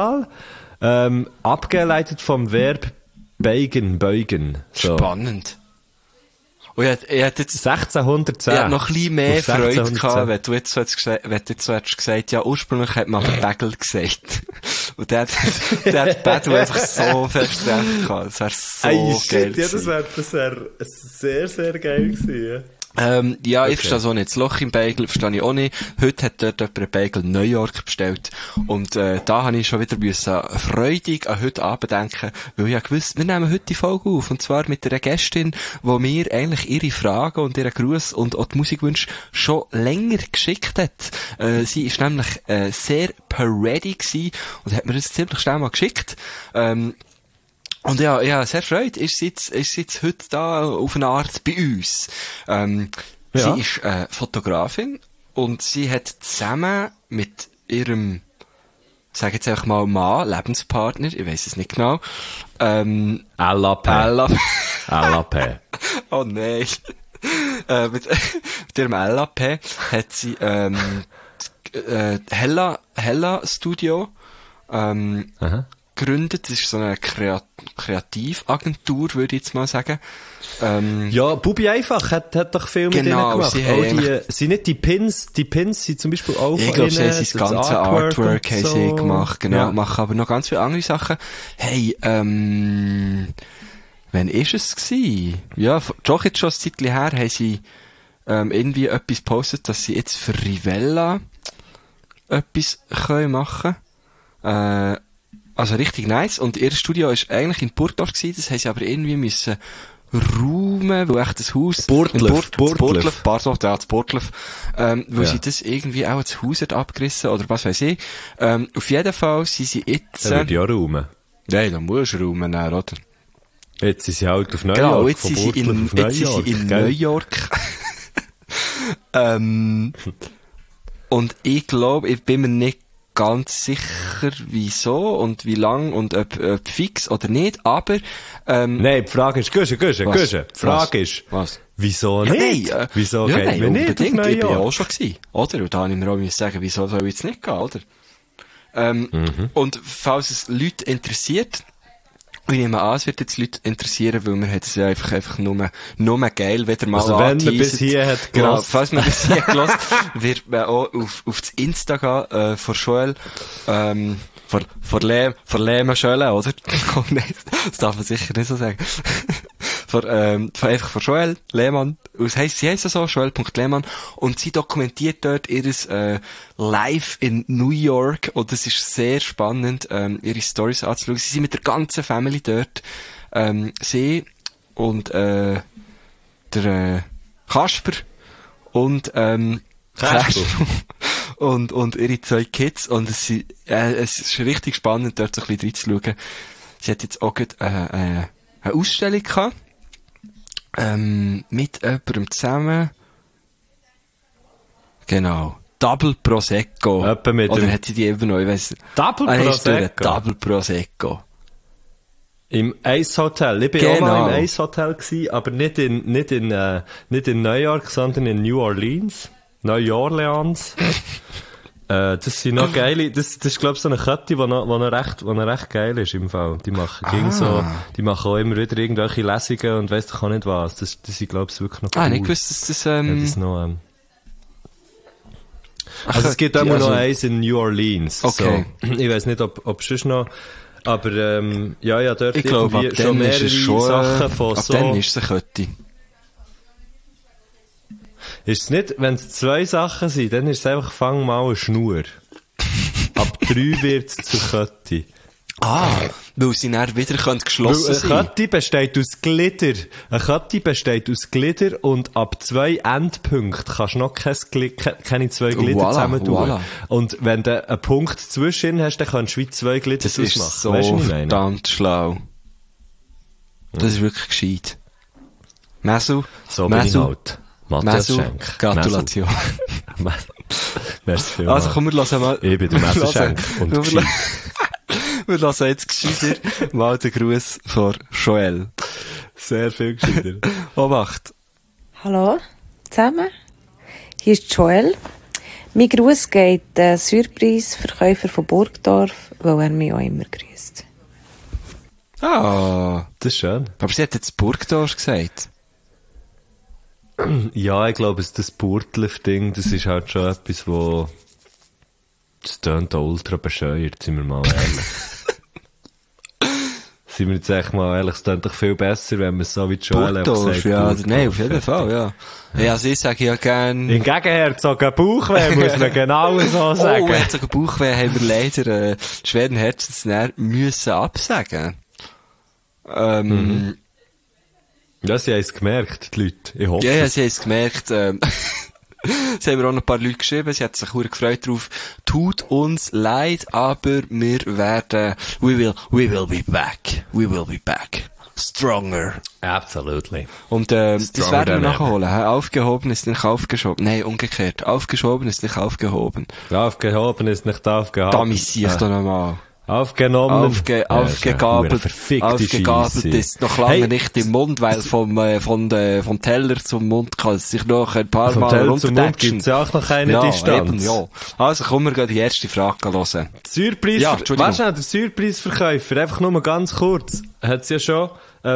abgeleitet vom Verb beugen. So. Spannend. Und ich hätte jetzt 1610. Ich hätte noch ein bisschen mehr Freude 1610. gehabt, wenn du jetzt so hättest gesagt, ja, ursprünglich hat man aber Bagel gesagt. Und der hat Bagel einfach so fest recht gehabt. Das wäre so geil gewesen. Ja, das wär sehr, sehr geil gewesen. Ja, Okay. ich verstehe so nicht. Das Loch im Bagel verstehe ich auch nicht. Heute hat dort jemand einen Bagel New York bestellt. Und da habe ich schon wieder freudig an heute Abend denken, weil ich ja gewusst, wir nehmen heute die Folge auf. Und zwar mit einer Gästin, die mir eigentlich ihre Fragen und ihren Gruß und auch die Musikwünsche schon länger geschickt hat. Sie ist nämlich sehr ready gewesen und hat mir das ziemlich schnell mal geschickt. Und ja, sehr freut, ist sie jetzt heute da auf eine Art bei uns. Ja. Sie ist Fotografin und sie hat zusammen mit ihrem, sag jetzt einfach mal Mann, Lebenspartner, ich weiss es nicht genau, LAP. Oh nein. Mit ihrem LAP hat sie Hella Studio Aha. gegründet. Das ist so eine Kreativagentur, würde ich jetzt mal sagen. Ja, Bubi einfach hat doch viel mit Genau, ihnen gemacht. sie Auch haben sind nicht die Pins sind zum Beispiel auch Ich von glaube, ihnen. sie haben das das ganze Artwork haben und sie so. gemacht, genau. Ja. Machen aber noch ganz viele andere Sachen. Hey, wann ist es gewesen? Ja, doch jetzt schon ein Zeitchen her haben sie irgendwie etwas gepostet, dass sie jetzt für Rivella etwas können machen. Also richtig nice. Und ihr Studio ist eigentlich in Burgdorf gewesen, das haben sie aber irgendwie müssen räumen, weil echt das Haus... Burgdorf. Pardon, ja, das Burgdorf. Weil Ja. sie das irgendwie auch das Haus hat abgerissen, oder was weiss ich. Auf jeden Fall sind sie jetzt... Er würde ja räumen. Nein, da musst du räumen, dann, oder? Jetzt sind sie halt auf New York. Genau, jetzt von sind sie Burgdorf in, auf jetzt sind sie in New gell? York. Und ich glaube, ich bin mir nicht ganz sicher, wieso und wie lang und ob fix oder nicht, aber Nein, die Frage ist, Guschen. Die Frage ist, Was? wieso Ja, nicht? nein, Wieso ja, geht nein, man nicht auf unbedingt. New Ich bin ja York? auch schon gewesen, oder? Und da habe ich mir auch müssen sagen, wieso soll ich jetzt nicht gehen, oder? Und falls es Leute interessiert, ich nehme an, es wird jetzt Leute interessieren, weil man hat es ja einfach nur geil, wieder mal Also wenn man angeteasert. bis hier hat Genau, gehört. falls man bis hier gehört, wird man auch auf das Insta gehen, von Joel, von Lehmann Schöle, oder? Oh nein, das darf man sicher nicht so sagen. Einfach von Joel Lehmann. Sie heisst ja so, joel.lehmann. Und sie dokumentiert dort ihres Live in New York. Und es ist sehr spannend, ihre Stories anzuschauen. Sie sind mit der ganzen Family dort. Sie und der Kasper und Kasper. und ihre zwei Kids. Und es ist richtig spannend, dort so ein bisschen reinzuschauen. Sie hat jetzt auch gerade eine Ausstellung gehabt. Mit jemandem zusammen. Genau. Double Prosecco. Etwa mit Oder dem- hat sie die eben noch, ich weiss. Double Prosecco. Prosecco? Double Prosecco. Im Ace Hotel. Ich bin auch mal im Ace Hotel gewesen, aber nicht in New York, sondern in New Orleans. New Orleans. Das sind noch geile, das ist, glaub ich, so eine Kette, die noch recht geil ist im Fall. Die machen die machen auch immer wieder irgendwelche Lesungen und weiss doch auch nicht was. Das sind, glaub ich, wirklich noch cool. Nicht gewusst, dass das, Ja, das noch, also es gibt auch noch eins in New Orleans. Okay. So. Ich weiss nicht, ob sonst noch, aber, ja, dort ich glaube, ab irgendwie dann ist mehrere es schon, Sachen von ab so. dann ist es eine Kette. Ist es nicht, wenn es 2 Sachen sind, dann ist es einfach, fang mal eine Schnur. Ab 3 wird es zur Kette. Weil sie dann wieder geschlossen Weil sein. eine Kette besteht aus Glitter. Eine Kette besteht aus Glitter und ab 2 Endpunkten kannst du noch keine 2 Glitter Voilà, zusammen tun. voilà. Und wenn du einen Punkt zwischen hast, dann kannst du wie 2 Glitter Das ist ausmachen. so Weisst du, was ich meine? verdammt schlau. Das ist wirklich gescheit. Mesu, So bin ich halt. Matthias Mesu, Schenk. Gratulation. Merci vielmals. Also komm, wir lassen mal... Ich bin der Messerschenk und gescheit. Wir lassen jetzt gescheiter mal den Gruß von Joel. Sehr viel gescheiter. Obacht. Hallo zusammen, hier ist Joel. Mein Gruß geht den Surprise-Verkäufer von Burgdorf, weil er mich auch immer grüßt. Ah, das ist schön. Aber sie hat jetzt Burgdorf gesagt. Ja, ich glaube, das Burtlev-Ding, das ist halt schon etwas, wo... Das tönt auch ultra bescheuert, sind wir mal ehrlich. Sind wir jetzt echt mal ehrlich, es tönt doch viel besser, wenn man es so wie Joel Burgdorf, sagt. ja, Burgdorf, nein, auf jeden Fall, ja. Ja, also ich sage ja gern... Im Gegenherzog, ein Bauchweh, muss man genau so sagen. Oh, Herzog Bauchweh haben wir leider schweren Herzens müssen absagen. Ja, sie haben es gemerkt, die Leute. Ich hoffe Ja, es. sie haben es gemerkt. Es haben mir auch noch ein paar Leute geschrieben, sie hat sich sehr gefreut drauf. Tut uns leid, aber wir werden, we will be back. We will be back. Stronger. Absolutely. Und das Stronger werden wir than nachholen. Aufgehoben ist nicht aufgeschoben. Nein, umgekehrt. Aufgeschoben ist nicht aufgehoben. Aufgehoben ist nicht aufgehoben. Da missie ich doch nochmal. Aufgenommen. Aufgegabelt ist noch lange nicht im Mund, weil vom Teller zum Mund kann es sich noch ein paar Vom Mal Teller zum Mund runterdatschen. gibt es ja auch noch keine Ja, Distanz. eben, ja. Also kommen wir gleich die erste Frage hören. Surprise, Ja, Entschuldigung. weißt du, der Surprise-Verkäufer, einfach nur mal ganz kurz, hat's ja schon,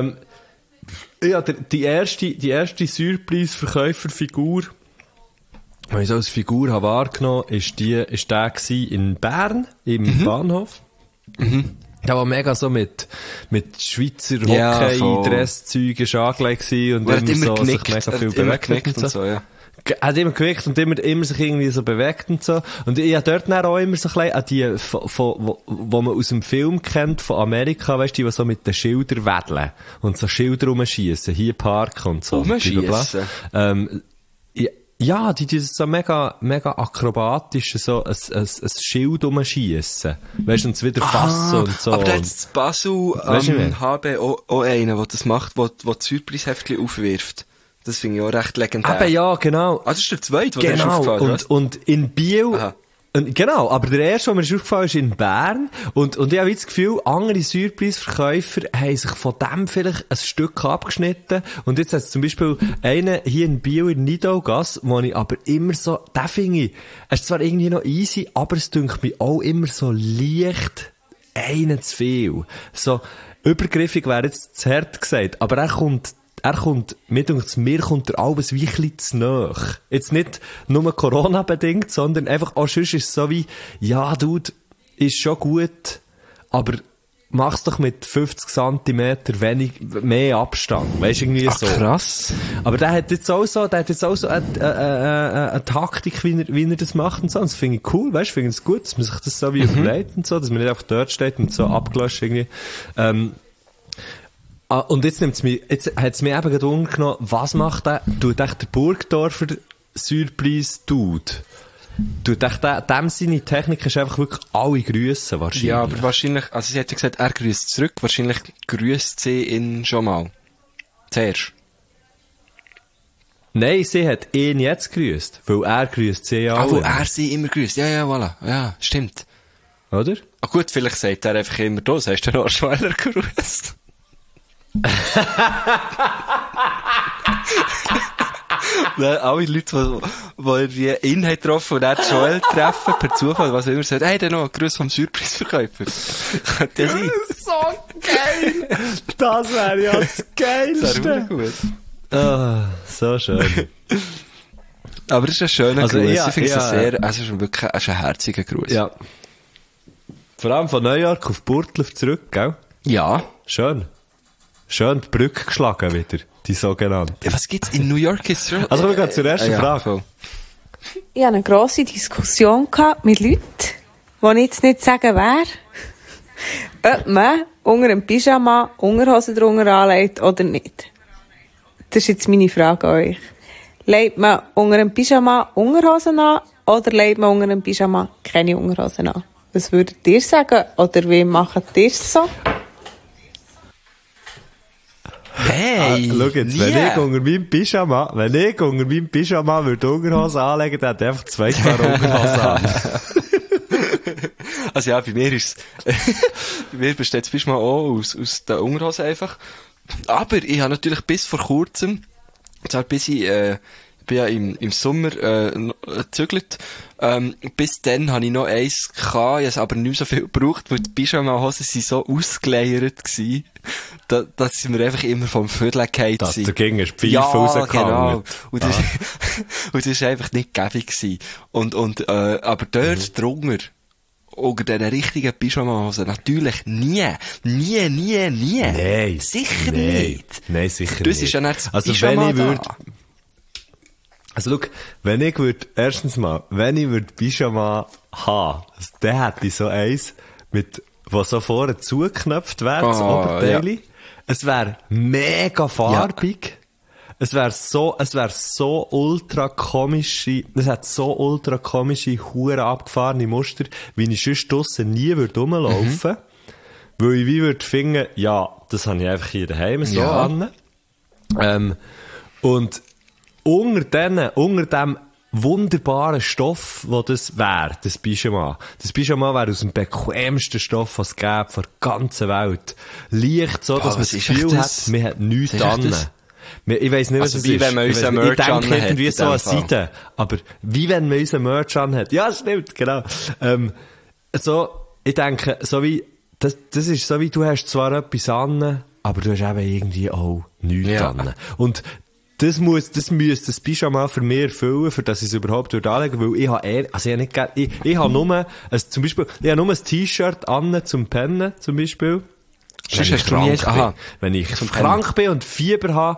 ja, die erste Surprise-Verkäuferfigur, die ich so als Figur habe wahrgenommen, ist der gewesen in Bern, im Bahnhof. Der war mega so mit Schweizer Ja, Hockey-Dresszeug ist angelegt gewesen und Er hat immer so genickt, sich mega viel hat immer bewegt genickt und so, ja. hat immer gewirkt und immer sich irgendwie so bewegt und so. Und ich habe dort dann auch immer so ein bisschen an die, wo man aus dem Film kennt, von Amerika, weißt du, die so mit den Schildern wedeln und so Schilder rumschiessen, hier Park und so. Rumschiessen? Ja, die so mega akrobatisch so ein Schild rumschiessen. Weißt du, und es wieder fassen und so. Aber da hat das Basel Weißt du, wie? HB auch einen, der das macht, der das Surprise-Heftchen aufwirft. Das finde ich auch recht legendär. Eben, ja, genau. Ah, das ist der zweite, der Genau, ist aufgefallen, und in Biel, Aha. genau, aber der erste, der mir ist aufgefallen ist in Bern, und ich habe das Gefühl, andere Surprise-Verkäufer haben sich von dem vielleicht ein Stück abgeschnitten, und jetzt hat es zum Beispiel einen hier in Biel in Nidaugasse, wo ich aber immer so, den finde ich, es ist zwar irgendwie noch easy, aber es dünkt mich auch immer so leicht einen zu viel. So, übergriffig wäre jetzt zu hart gesagt, aber er kommt, mir kommt der Albus wie ein bisschen zu nahe. Jetzt nicht nur Corona-bedingt, sondern einfach auch sonst ist es so wie, ja, Dude, ist schon gut, aber mach's doch mit 50 cm mehr Abstand. Weisst du, irgendwie so. Krass. Aber der hat jetzt auch so eine Taktik, wie er das macht und so. Und das finde ich cool, weißt du, finde ich es gut, dass man sich das so wie überlegt und so, dass man nicht einfach dort steht und so abgelöscht irgendwie. Und jetzt hat es mir eben gerade umgenommen, was macht der? Tut echt der Burgdorfer Surprise-Dude? Tut echt dem seine Technik ist einfach wirklich alle grüssen, wahrscheinlich. Ja, aber wahrscheinlich, also sie hat ja gesagt, er grüßt zurück, wahrscheinlich grüßt sie ihn schon mal. Zuerst. Nein, sie hat ihn jetzt grüßt, weil er grüßt sie ja Ah, auch. wo er sie immer grüßt. Ja, voilà. Ja, stimmt. Oder? Ah, gut, vielleicht sagt er einfach immer, du hast den Arschweiler grüßt. Alle Leute, die ihn haben getroffen und er Joel treffen, per Zufall, was immer sagt, hey, der noch ein Gruß vom Surprise-Verkäufer. Könnte ja sein. So geil! Das wäre ja das Geilste! Das wäre gut. Ah, so schön. Aber es ist ein schöner Also, Gruß. ja, Ich finde es ja, sehr, es ist wirklich ein herziger Gruß. Ja. Vor allem von New York auf Burtlev zurück, gell? Ja. Schön. Schön die Brücke geschlagen wieder, die sogenannte. Ja, was gibt's in New York? Also wir gehen zur ersten Frage. Voll. Ich hatte eine grosse Diskussion mit Leuten, die ich jetzt nicht sagen wer, ob man unter einem Pyjama Unterhosen drunter anlegt oder nicht. Das ist jetzt meine Frage an euch. Legt man unter einem Pyjama Unterhosen an oder legt man unter einem Pyjama keine Unterhosen an? Was würdet ihr sagen? Oder wie macht ihr es so? Hey! Schau jetzt, nie. wenn ich unter meinem Pyjama würde Unterhose anlegen, dann hätte ich einfach 2 Paar Unterhose an. Also ja, bei mir bei mir besteht das Pyjama auch aus der Unterhose einfach. Aber ich habe natürlich bis vor kurzem, zwar bis ich bin ja im Sommer gezügelt. Bis dann habe ich noch eins gehabt, ich habe es aber nicht mehr so viel gebraucht, weil die Pyjama-Hosen sind so ausgeleiert gewesen, dass sie mir einfach immer vom Viertel gefallen sind. Dass du gegen eine Pfeife rausgegangen. Genau. Und das war einfach nicht gäbig gewesen. Aber dort drunter, unter diesen richtigen Pyjama-Hosen, natürlich nie. Nein. Sicher Nein. nicht. Nein, sicher Das nicht. ist ja nicht das Also Pyjama wenn ich würde, da. also schau, wenn ich Pyjama haben, dann hätte ich so eins, wo so vorne zugeknöpft wäre, das Oberteil. Ja. Es wäre mega farbig. Ja. Es wäre so ultra komische, hure abgefahrene Muster, wie ich sonst draussen nie würde rumlaufen. Weil ich wie würde finden, ja, das habe ich einfach hier daheim so an. Und unter dem wunderbaren Stoff, wo das wäre, das Pyjama. Das Pyjama wäre aus dem bequemsten Stoff, was es gäbe, von der ganzen Welt. Leicht so, dass man das Gefühl hat, man hat nichts an. Ich weiss nicht, was also es wie ist. wenn man unseren Merch anhat. Ich denke irgendwie hat, so an Seite. Aber wie wenn man unseren Merch anhat. Ja, stimmt, genau. Ich denke, so wie, das ist so wie, du hast zwar etwas an, aber du hast eben irgendwie auch nichts an. Und das müsste das Pyjama für mich erfüllen, für das ich es überhaupt anlegen würde, weil ich habe nur ein T-Shirt an zum Pennen, zum Beispiel. Wenn ich krank bin und Fieber habe,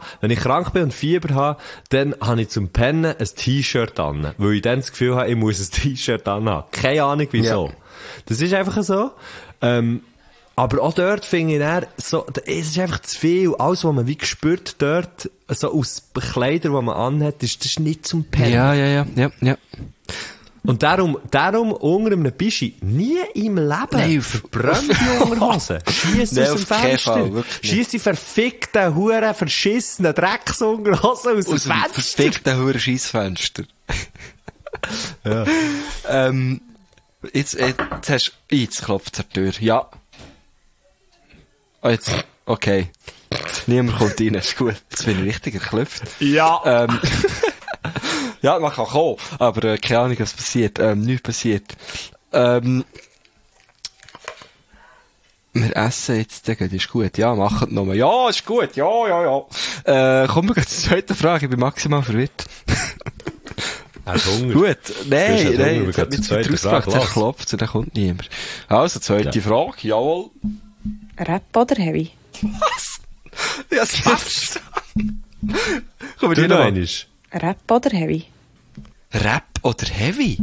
dann habe ich zum Pennen ein T-Shirt an, weil ich dann das Gefühl habe, ich muss ein T-Shirt anhaben. Keine Ahnung wieso. Ja. Das ist einfach so. Aber auch dort finde ich dann so, es ist einfach zu viel. Alles, was man wie spürt dort, so aus Kleidern, die man anhat, das ist nicht zum Pennen. Ja. Und darum unter einem Pischi nie im Leben. Nein, verbrennt die Unterhosen. Schiess aus dem Fenster. Schiess die verfickten, huren, verschissenen Drecksunterhosen aus dem Fenster. Verfickten, huren Scheissfenster. Ja. Jetzt klopft es an die Tür. Ja. Oh, jetzt, okay. Niemand kommt rein, ist gut. Jetzt bin ich richtig erklopft. Ja. Ja, man kann kommen, aber keine Ahnung, was passiert. Nichts passiert. Wir essen jetzt, das ist gut. Ja, machen nochmal. Ja, ist gut. Ja. Kommen wir zur zweiten Frage. Ich bin maximal verwirrt. Hast du Hunger? Gut. Nein, jetzt hat mich die rausgebracht, dann klopft und dann kommt niemand. Also, zweite Frage. Jawohl. Rap oder Heavy? Was? Ja, das passt. Komm, du noch einmal. Rap oder Heavy? Rap oder Heavy?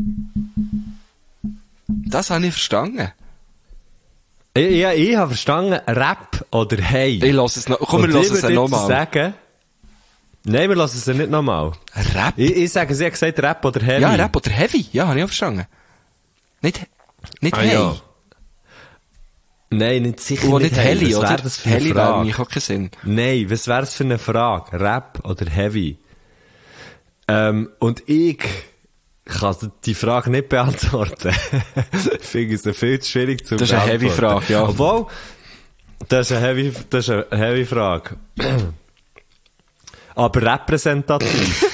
Das habe ich verstanden. Ich habe verstanden, Rap oder Hey. Ich lasse es noch. Komm, wir lassen es nochmal. Nein, wir lassen es nicht nochmal. Rap? Ich sage, sie hat gesagt Rap oder Heavy. Ja, Rap oder Heavy. Ja, habe ich auch verstanden. Nicht Hey. Ja. Nein, nicht sicher nicht. Nicht Heli, oder? Das Heli wäre eigentlich auch keinen Sinn. Nein, was wäre das für eine Frage? Rap oder Heavy? Und ich kann die Frage nicht beantworten. Ich finde es viel zu schwierig zu beantworten. Das ist eine Heavy-Frage, ja. Obwohl, das ist eine Heavy-Frage. Aber repräsentativ.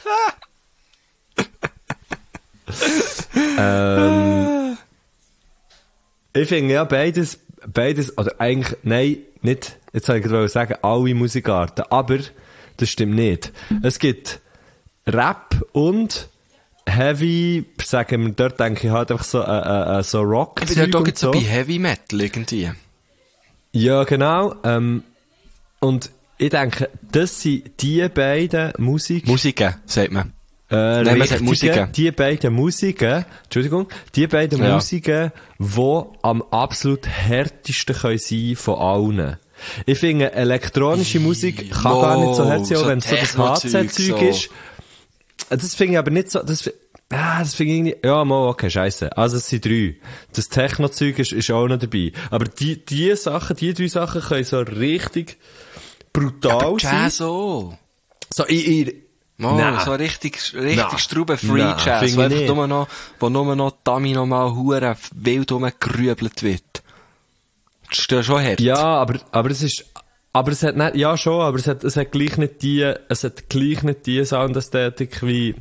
Ich finde ja beides, oder eigentlich, nein, nicht, jetzt soll ich gerade sagen, alle Musikarten, aber das stimmt nicht. Es gibt Rap und Heavy, sagen wir, dort denke ich halt einfach so Rock. Ich bin ja doch so bei Heavy Metal irgendwie. Ja, genau, und ich denke, das sind die beiden Musiken, sagt man. Die beiden Musiken, Musiken, die am absolut härtesten sein von allen. Ich finde, elektronische Musik kann gar nicht so hart sein, auch wenn es so das HC-Zeug ist. Das finde ich aber nicht so, das finde ich irgendwie, ja, mal, okay, scheisse. Also, es sind 3. Das Techno-Zeug ist auch noch dabei. Aber die drei Sachen können so richtig brutal Jazz sein. auch. So, Nein. So richtig Strube-Free-Jazz, wo einfach nur noch Dummy nochmal hure wild rumgerübelt wird. Das ist ja schon hart. Ja, aber es ist, aber es hat nicht, ja schon, aber es hat gleich nicht die Soundästhetik wie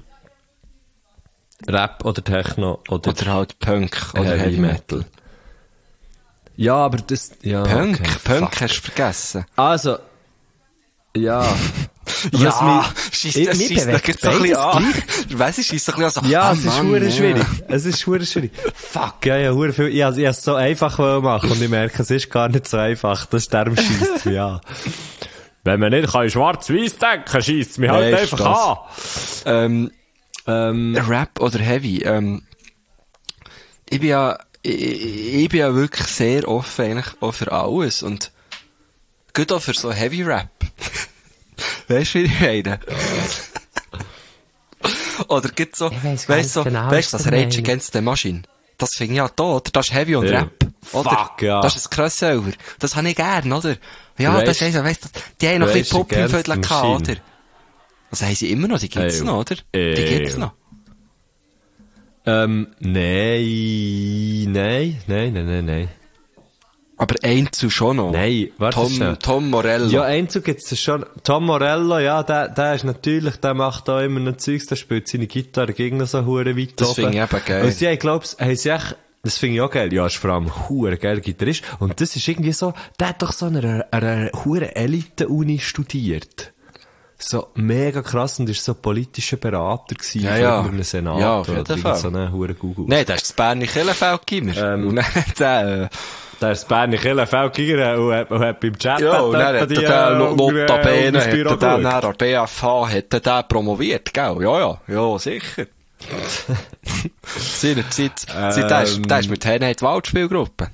Rap oder Techno oder halt Punk oder Heavy Metal. Ja, aber das, ja. Punk fuck. hast du vergessen. Also, ja. Ja, scheisst so ein bisschen an. Weißt du, scheisst so ein bisschen an. Ja, es ist hure schwierig. Es ist hure schwierig. Fuck, ja, hure viel. Ich habe es so einfach machen und ich merke, es ist gar nicht so einfach. Das ist darum scheisst es, ja. Wenn man nicht schwarz-weiß denken kann, scheisst es mich halt einfach an. Rap oder Heavy, ich bin ja wirklich sehr offen eigentlich auch für alles und gut auch für so Heavy Rap. Weißt du, wie ich meine? Oder gibt's so, weißt du, das Rage Against the Machine? Das finde ich ja da, oder? Das ist Heavy und Rap. Oder? Fuck, ja. Das ist ein Crossover. Das habe ich gern, oder? Ja, das ist, weißt du, die haben noch ein bisschen Pop im Viertel gehabt, oder? Das haben sie immer noch, die gibt's noch, oder? Die gibt's noch. Nein. Aber Einzel schon noch. Nein, warte. Tom Morello. Ja, Einzel gibt's schon. Tom Morello, ja, der ist natürlich, der macht da immer noch Zeugs, der spielt seine Gitarre gegen so hure weit das finde ich eben geil. Und sie, ich glaube, das finde ich auch geil. Ja, ist vor allem hure geil Gitarrist. Und das ist irgendwie so, der hat doch so an einer hure Elite-Uni studiert. So mega krass und ist so politischer Berater gewesen von einem Senat. Ja, auf jeden Fall. So eine hure Google. Nein, das ist das Berner Kirchenfeld-Gimmer. Und dann der ist Berner Kirchenfeld gegangen und hat beim Chat und dann hat der Notabene, hat der dann an der BFH, hat der promoviert, gell? Ja, sicher. Seinerzeit, der ist mit Henne in die Waldspielgruppe.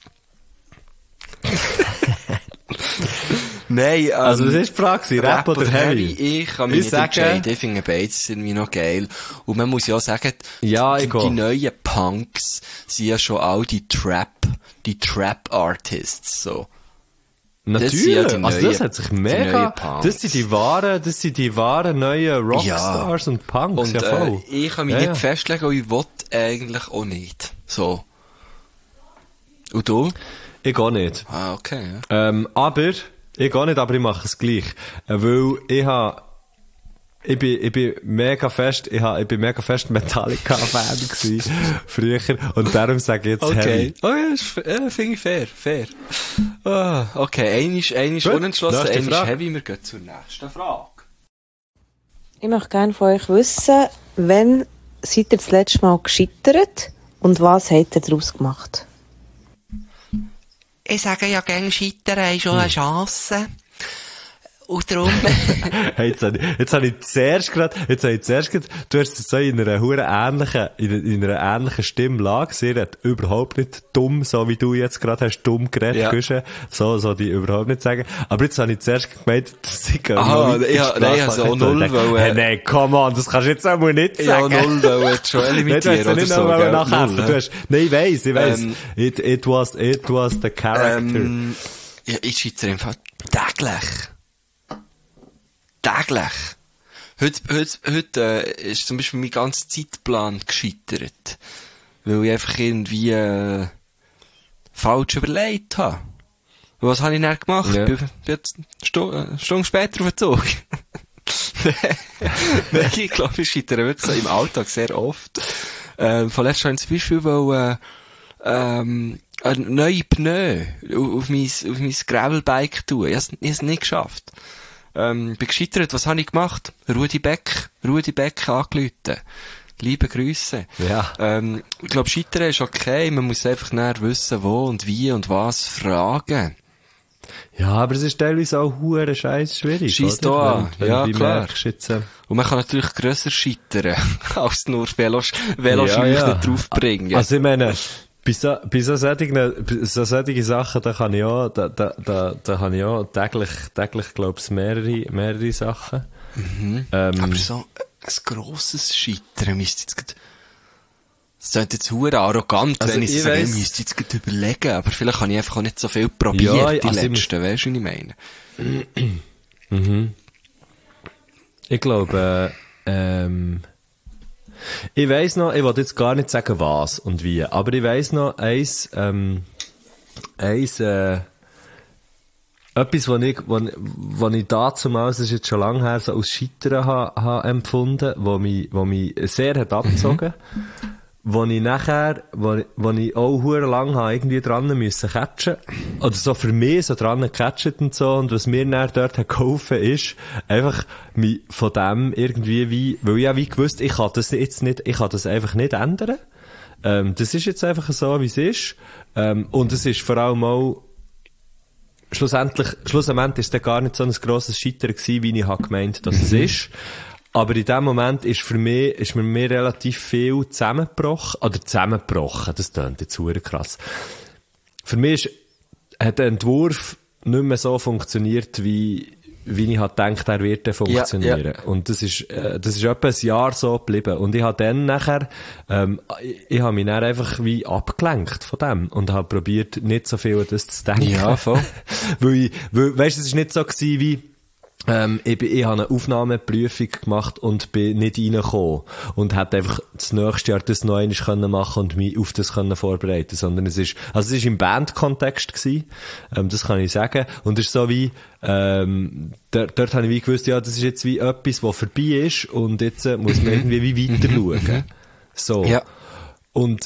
Nein, also das ist die Frage, Rap oder Heavy? Ich kann mich nicht entscheiden, ich finde beides irgendwie noch geil. Und man muss ja auch sagen, die neuen Punks sind ja schon all die Trap-Artists, so. Natürlich, das hat sich mega, das sind die wahren neuen Rockstars und Punks, und, ja voll. Ich kann mich nicht festlegen, und ich will eigentlich auch nicht, so. Und du? Ich auch nicht. Ah, okay, ja. Aber ich mache es gleich. Weil ich bin mega fest Metallica-Fan gewesen, früher. Und darum sage ich jetzt Heavy. Oh ja, finde ich fair. Okay, einisch unentschlossen, einisch Heavy. Wir gehen zur nächsten Frage. Ich möchte gerne von euch wissen, wann seid ihr das letzte Mal gescheitert und was habt ihr daraus gemacht? Ich sage ja gerne, Scheitern ist schon eine Chance. Und darum. Hey, jetzt habe ich zuerst gerade, du hast es so in einer ähnlichen Stimmlage gesehen, er hat überhaupt nicht dumm, so wie du jetzt gerade hast, dumm geredet, ja. So die überhaupt nicht sagen. Aber jetzt habe ich zuerst gemeint, dass ich so null, weil, nein, come on, das kannst du jetzt auch mal nicht sagen. Ja, null, weil jetzt schon elimitieren, oder so. Nein, ich weiss. It was the character. Ja, ich scheitere einfach täglich. Heute ist zum Beispiel mein ganzer Zeitplan gescheitert. Weil ich einfach irgendwie, falsch überlegt habe. Und was habe ich dann gemacht? Ja. Ich bin jetzt eine Stunde später auf den Zug. Nein, ich glaube, ich scheitere wirklich so im Alltag sehr oft. Vorletzt habe ich zum Beispiel eine neue Pneu auf mein Gravelbike tun. Ich habe es nicht geschafft. Bin gescheitert, was habe ich gemacht? Rudi Beck angerufen. Liebe Grüße. Ja. Ich glaube, Scheitern ist okay, man muss einfach näher wissen, wo und wie und was fragen. Ja, aber es ist teilweise auch hure scheiß schwierig. Scheiss da an. Ja, klar. Und man kann natürlich grösser scheitern, als nur Veloschläuche nicht draufbringen. Also ich meine, bei so solchen Sachen, da kann ich auch täglich, glaub's, mehrere Sachen. Mhm. Aber so ein grosses Scheitern müsste jetzt grad, das klingt jetzt hure arrogant, also wenn ich sage, ich müsste jetzt grad überlegen, aber vielleicht habe ich einfach auch nicht so viel probiert, die letzten, weißt du, was ich meine? Ich glaube, ich weiss noch, ich wollte jetzt gar nicht sagen was und wie, aber ich weiss noch etwas, was ich damals, das ist jetzt schon lange her, so aus Scheitern habe empfunden, wo mich sehr hat abgezogen, wo ich nachher, wo ich auch hure lang habe irgendwie dran müssen catchen, oder so für mich so dran gecatcht und so, und was mir dann dort hat geholfen ist, einfach mich von dem irgendwie weil ich ja wie gewusst, ich kann das einfach nicht ändern. Das ist jetzt einfach so, wie es ist. Und es ist vor allem auch, schlussendlich ist es dann gar nicht so ein grosses Scheitern gewesen, wie ich habe gemeint, dass es ist. Aber in dem Moment ist mir relativ viel zusammengebrochen, das klingt jetzt super krass. Für mich hat der Entwurf nicht mehr so funktioniert, wie ich halt gedacht, er wird dann funktionieren. Ja. Und das ist etwa ein Jahr so geblieben. Und ich habe dann nachher, ich habe mich dann einfach wie abgelenkt von dem und habe probiert, nicht so viel an das zu denken. Ja, voll. weil, weißt du, es ist nicht so gewesen wie, ich habe eine Aufnahmeprüfung gemacht und bin nicht reingekommen und hätte einfach das nächste Jahr das noch einmal machen und mich auf das vorbereiten, sondern es ist im Bandkontext gewesen, das kann ich sagen, und es ist so wie, dort habe ich wie gewusst, ja, das ist jetzt wie etwas, was vorbei ist und jetzt muss man irgendwie wie weiter schauen. So. Ja. Und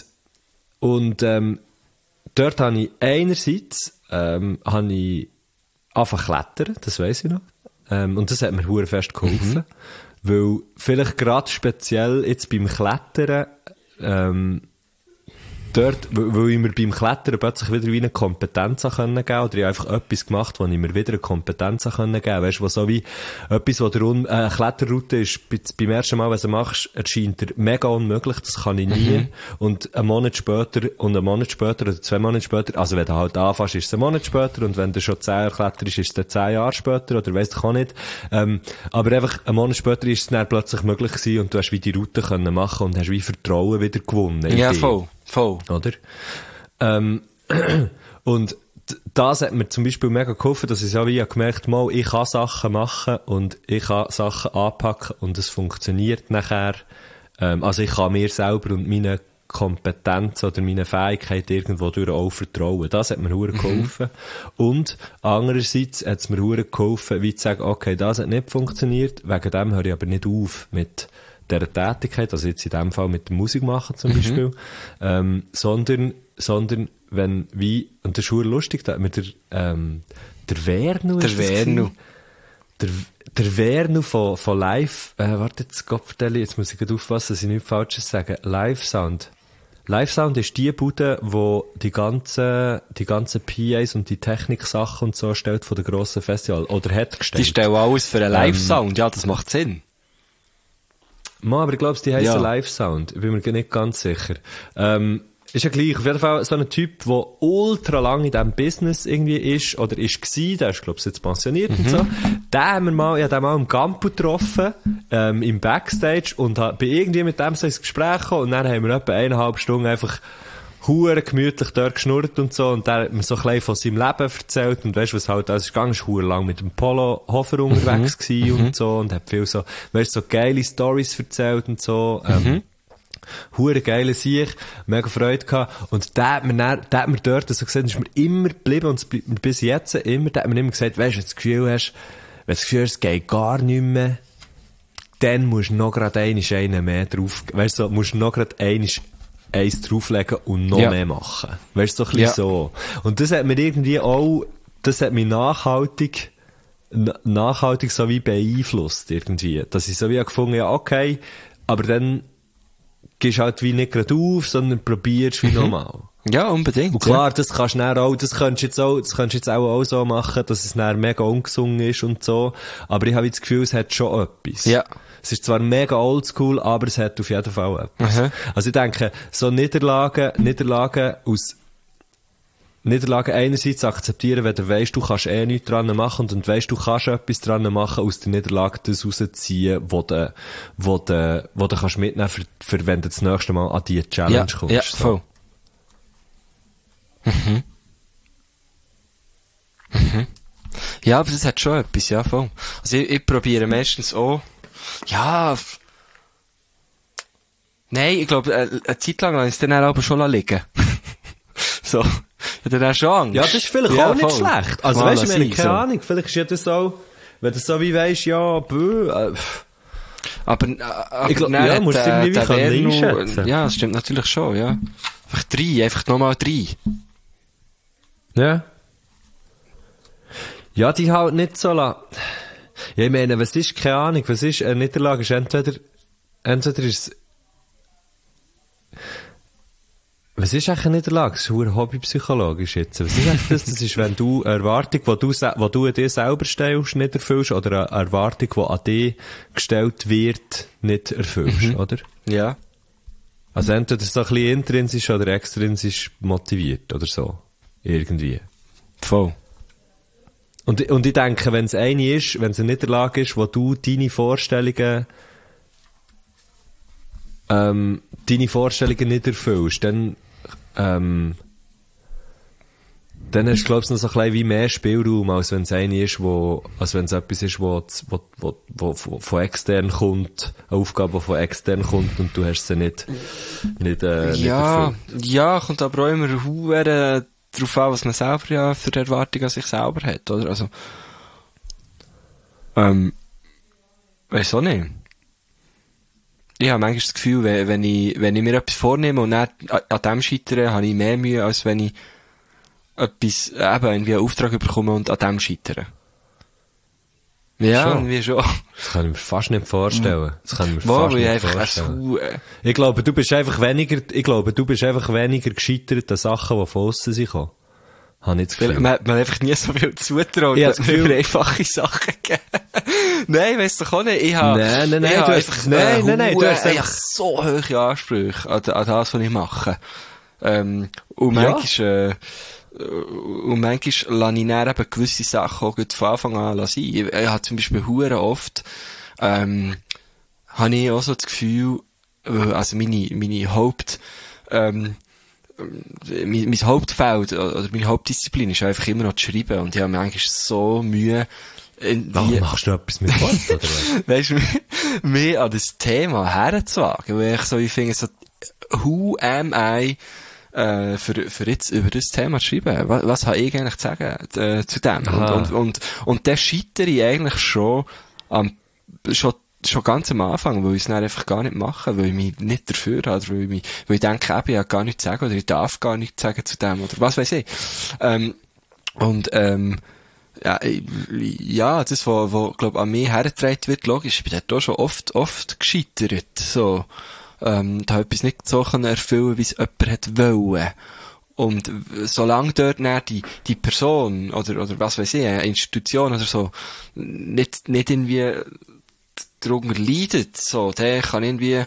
dort habe ich einerseits, angefangen klettern, das weiss ich noch. Und das hat mir hure fest geholfen. Weil vielleicht gerade speziell jetzt beim Klettern, weil ich mir beim Klettern plötzlich wieder wie eine Kompetenz geben konnte, oder ich habe einfach etwas gemacht, wo ich mir wieder eine Kompetenz geben konnte. Weißt du, wo so wie etwas, wo eine Kletterroute ist, beim ersten Mal, wenn du machst, erscheint dir mega unmöglich, das kann ich nie. Und einen Monat später oder 2 Monate später, also wenn du halt anfängst, ist es ein Monat später, und wenn du schon 10 Jahre kletterst, ist es dann 10 Jahre später, oder weiss ich auch nicht. Aber einfach einen Monat später ist es dann plötzlich möglich gewesen, und du hast wie die Route können machen und hast wie Vertrauen wieder gewonnen. Ja, voll. Oder? Und das hat mir zum Beispiel mega geholfen, dass ich so wie gemerkt habe, ich kann Sachen machen und ich kann Sachen anpacken und es funktioniert nachher. Also ich kann mir selber und meine Kompetenz oder meine Fähigkeit irgendwo durch auch vertrauen. Das hat mir hure geholfen. Und andererseits hat es mir hure geholfen, wie zu sagen, okay, das hat nicht funktioniert, wegen dem höre ich aber nicht auf mit dieser Tätigkeit, also jetzt in dem Fall mit der Musik machen zum Beispiel, sondern wenn wie, und das ist verdammt lustig, da hat mir der Wernu, der Wernu von Live, warte jetzt, jetzt muss ich gerade aufpassen, dass ich nichts Falsches sage, Live Sound ist die Bude, wo die ganzen PAs und die Technik-Sachen und so stellt von den grossen Festivals, oder hat gestellt. Die stellen alles für einen Live-Sound, ja, das macht Sinn. Aber ich glaube, die heissen Live Sound. Ich bin mir nicht ganz sicher. Ist ja gleich. Auf jeden Fall so ein Typ, der ultra lang in diesem Business irgendwie ist, oder war, der ist, glaube ich, jetzt pensioniert und so. Ich habe den mal im Campo getroffen, im Backstage, und bin irgendwie mit dem so ins Gespräch gekommen, und dann haben wir etwa 1,5 Stunden einfach hure gemütlich dort geschnurrt und so, und der hat mir so ein bisschen von seinem Leben erzählt, und weißt du, was halt, also ich war hure lang mit dem Polo Hofer unterwegs gewesen und so, und hat viel so, weißt du, so geile Storys erzählt und so, hure geile Sieg, mega Freude gehabt, und der hat mir dort so gesagt, ist mir immer geblieben, und bis jetzt immer, der hat mir immer gesagt, weißt du, wenn du das Gefühl hast, es geht gar nicht mehr, dann musst du noch grad einen mehr drauf, weißt du, musst du noch grad eins drauflegen und noch mehr machen. Weißt du, so ein bisschen so. Und das hat mir irgendwie auch, das hat mich nachhaltig so wie beeinflusst, irgendwie. Dass ich so wie gefunden, ja, okay, aber dann gehst halt wie nicht gerade auf, sondern probierst wie nochmal. Ja, unbedingt. Und klar, das kannst du dann auch, das könntest du jetzt auch so machen, dass es dann mega ungesungen ist und so. Aber ich habe das Gefühl, es hat schon etwas. Ja. Es ist zwar mega oldschool, aber es hat auf jeden Fall etwas. Mhm. Also ich denke, so Niederlagen einerseits akzeptieren, wenn du weisst, du kannst nichts dran machen, und weisst, du kannst etwas dran machen, aus der Niederlage das rausziehen, wo du kannst mitnehmen, für wenn du das nächste Mal an die Challenge kommst. Ja, voll. So. Ja, aber das hat schon etwas, ja, voll. Also ich probiere meistens auch, ja, nein, ich glaube, eine Zeit lang habe ich es dann aber schon liegen. So. Ja, dann hast du schon Angst. Ja, das ist vielleicht auch nicht schlecht. Also weißt du, ich meine, keine Ahnung, vielleicht ist ja das auch, wenn du so wie weisst, ja, aber ich glaube, ja, musst du irgendwie einschätzen. Ja, das stimmt natürlich schon, ja. Einfach nochmal 3. Ja. Ja, die halt nicht so lang. Ja, ich meine, was ist, keine Ahnung, was ist, eine Niederlage ist entweder ist es, was ist eigentlich eine Niederlage? Das ist verdammt hobbypsychologisch jetzt. Was ist eigentlich das? Das ist, wenn du eine Erwartung, die du an dir selber stellst, nicht erfüllst, oder eine Erwartung, die an dich gestellt wird, nicht erfüllst, oder? Ja. Also entweder so ein bisschen intrinsisch oder extrinsisch motiviert, oder so. Irgendwie. Voll. Und ich denke, wenn es eine Niederlage ist, wo du deine Vorstellungen nicht erfüllst, dann hast du, glaubst du, noch so ein bisschen wie mehr Spielraum, als wenn es eine ist, als wenn es etwas ist, wo von extern kommt, eine Aufgabe, die von extern kommt, und du hast sie nicht erfüllt. Ja, kommt aber auch immer darauf an, was man selber ja für Erwartungen an sich selber hat, oder? Also, weiss auch nicht. Ich habe manchmal das Gefühl, wenn ich mir etwas vornehme und dann an dem scheitere, habe ich mehr Mühe, als wenn ich etwas, irgendwie einen Auftrag bekomme und an dem scheitere. Ja, irgendwie schon. Das kann ich mir fast nicht vorstellen. Ich glaube, du bist einfach weniger gescheitert an Sachen, die von aussen sind gekommen. Habe ich das Gefühl. Man hat einfach nie so viel zutraut, dass es mir einfache Sachen gegeben. Nein, weiss doch auch nicht. Ich habe du hast einfach so hohe Ansprüche an das, was ich mache. Und manchmal lasse ich dann eben gewisse Sachen auch von Anfang an sein. Ich habe zum Beispiel hure oft, habe ich auch so das Gefühl, also meine mein Hauptfeld oder meine Hauptdisziplin ist einfach immer noch zu schreiben, und ich habe manchmal so Mühe. Warum machst du etwas mit Wort, oder was? Weißt du, mehr an das Thema herzuwagen, weil ich finde so, who am I, für jetzt über das Thema zu schreiben? Was habe ich eigentlich zu sagen, zu dem? Und der scheitere ich eigentlich schon ganz am Anfang, weil ich es dann einfach gar nicht mache, weil ich mich nicht dafür habe, weil ich denke, ich habe gar nichts zu sagen, oder ich darf gar nichts sagen zu dem, oder was weiß ich. Ja, das, wo glaub, an mich hergetragen wird, logisch, ich bin dort auch schon oft gescheitert, so. Da etwas nicht so erfüllen können, wie es jemand hat wollen. Und solange dort die Person, oder was weiß ich, eine Institution oder so, nicht irgendwie darunter leidet, so, der kann ich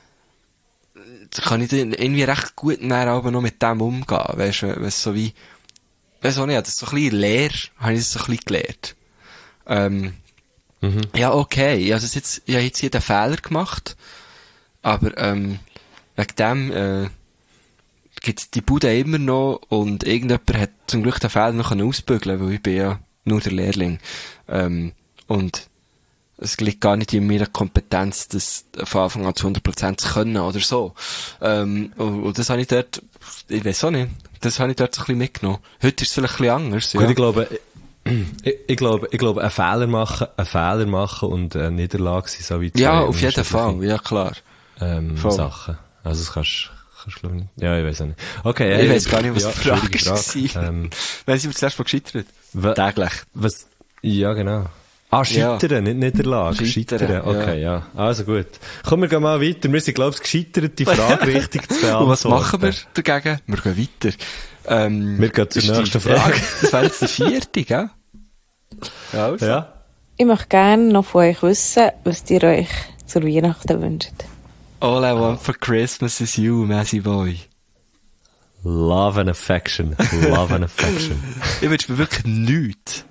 irgendwie recht gut nachher aber noch mit dem umgehen, weißt du, was so wie, weiss auch nicht, das ist so ein bisschen leer, habe ich das so ein bisschen gelernt. Ja, okay, ich habe jetzt hier den Fehler gemacht, aber, wegen dem, gibt's die Bude immer noch, und irgendjemand hat zum Glück den Fehler noch ausbügeln, weil ich bin ja nur der Lehrling. Und es liegt gar nicht in meiner Kompetenz, das von Anfang an zu 100% zu können oder so. Und das habe ich dort, ich weiss auch nicht, das habe ich dort so ein bisschen mitgenommen. Heute ist es vielleicht ein bisschen anders, ja. Gut, ich glaube, ein Fehler machen und eine Niederlage sind so wie zwei. Ja, auf jeden Fall, ja klar. Sachen. Also das kannst du nicht. Ja, ich weiss auch nicht. Okay, ich weiss gar nicht, was die Frage ist. Wenn sie mir zuerst mal gescheitert? Täglich. Ja, genau. Scheitern, nicht Niederlage. Scheitern, okay, ja. Also gut. Komm, wir gehen mal weiter. Wir sind, glaube ich, gescheitert, die Frage richtig zu beantworten. Und was machen wir dagegen? Wir gehen weiter. Wir gehen zur nächsten Frage. Das wäre jetzt der 4., gell? Ja, also. Ja. Ich möchte gerne noch von euch wissen, was ihr euch zur Weihnachten wünscht. All I want for Christmas is you, Messi Boy. Love and affection. Love and affection. Ich wünsche mir wirklich nichts.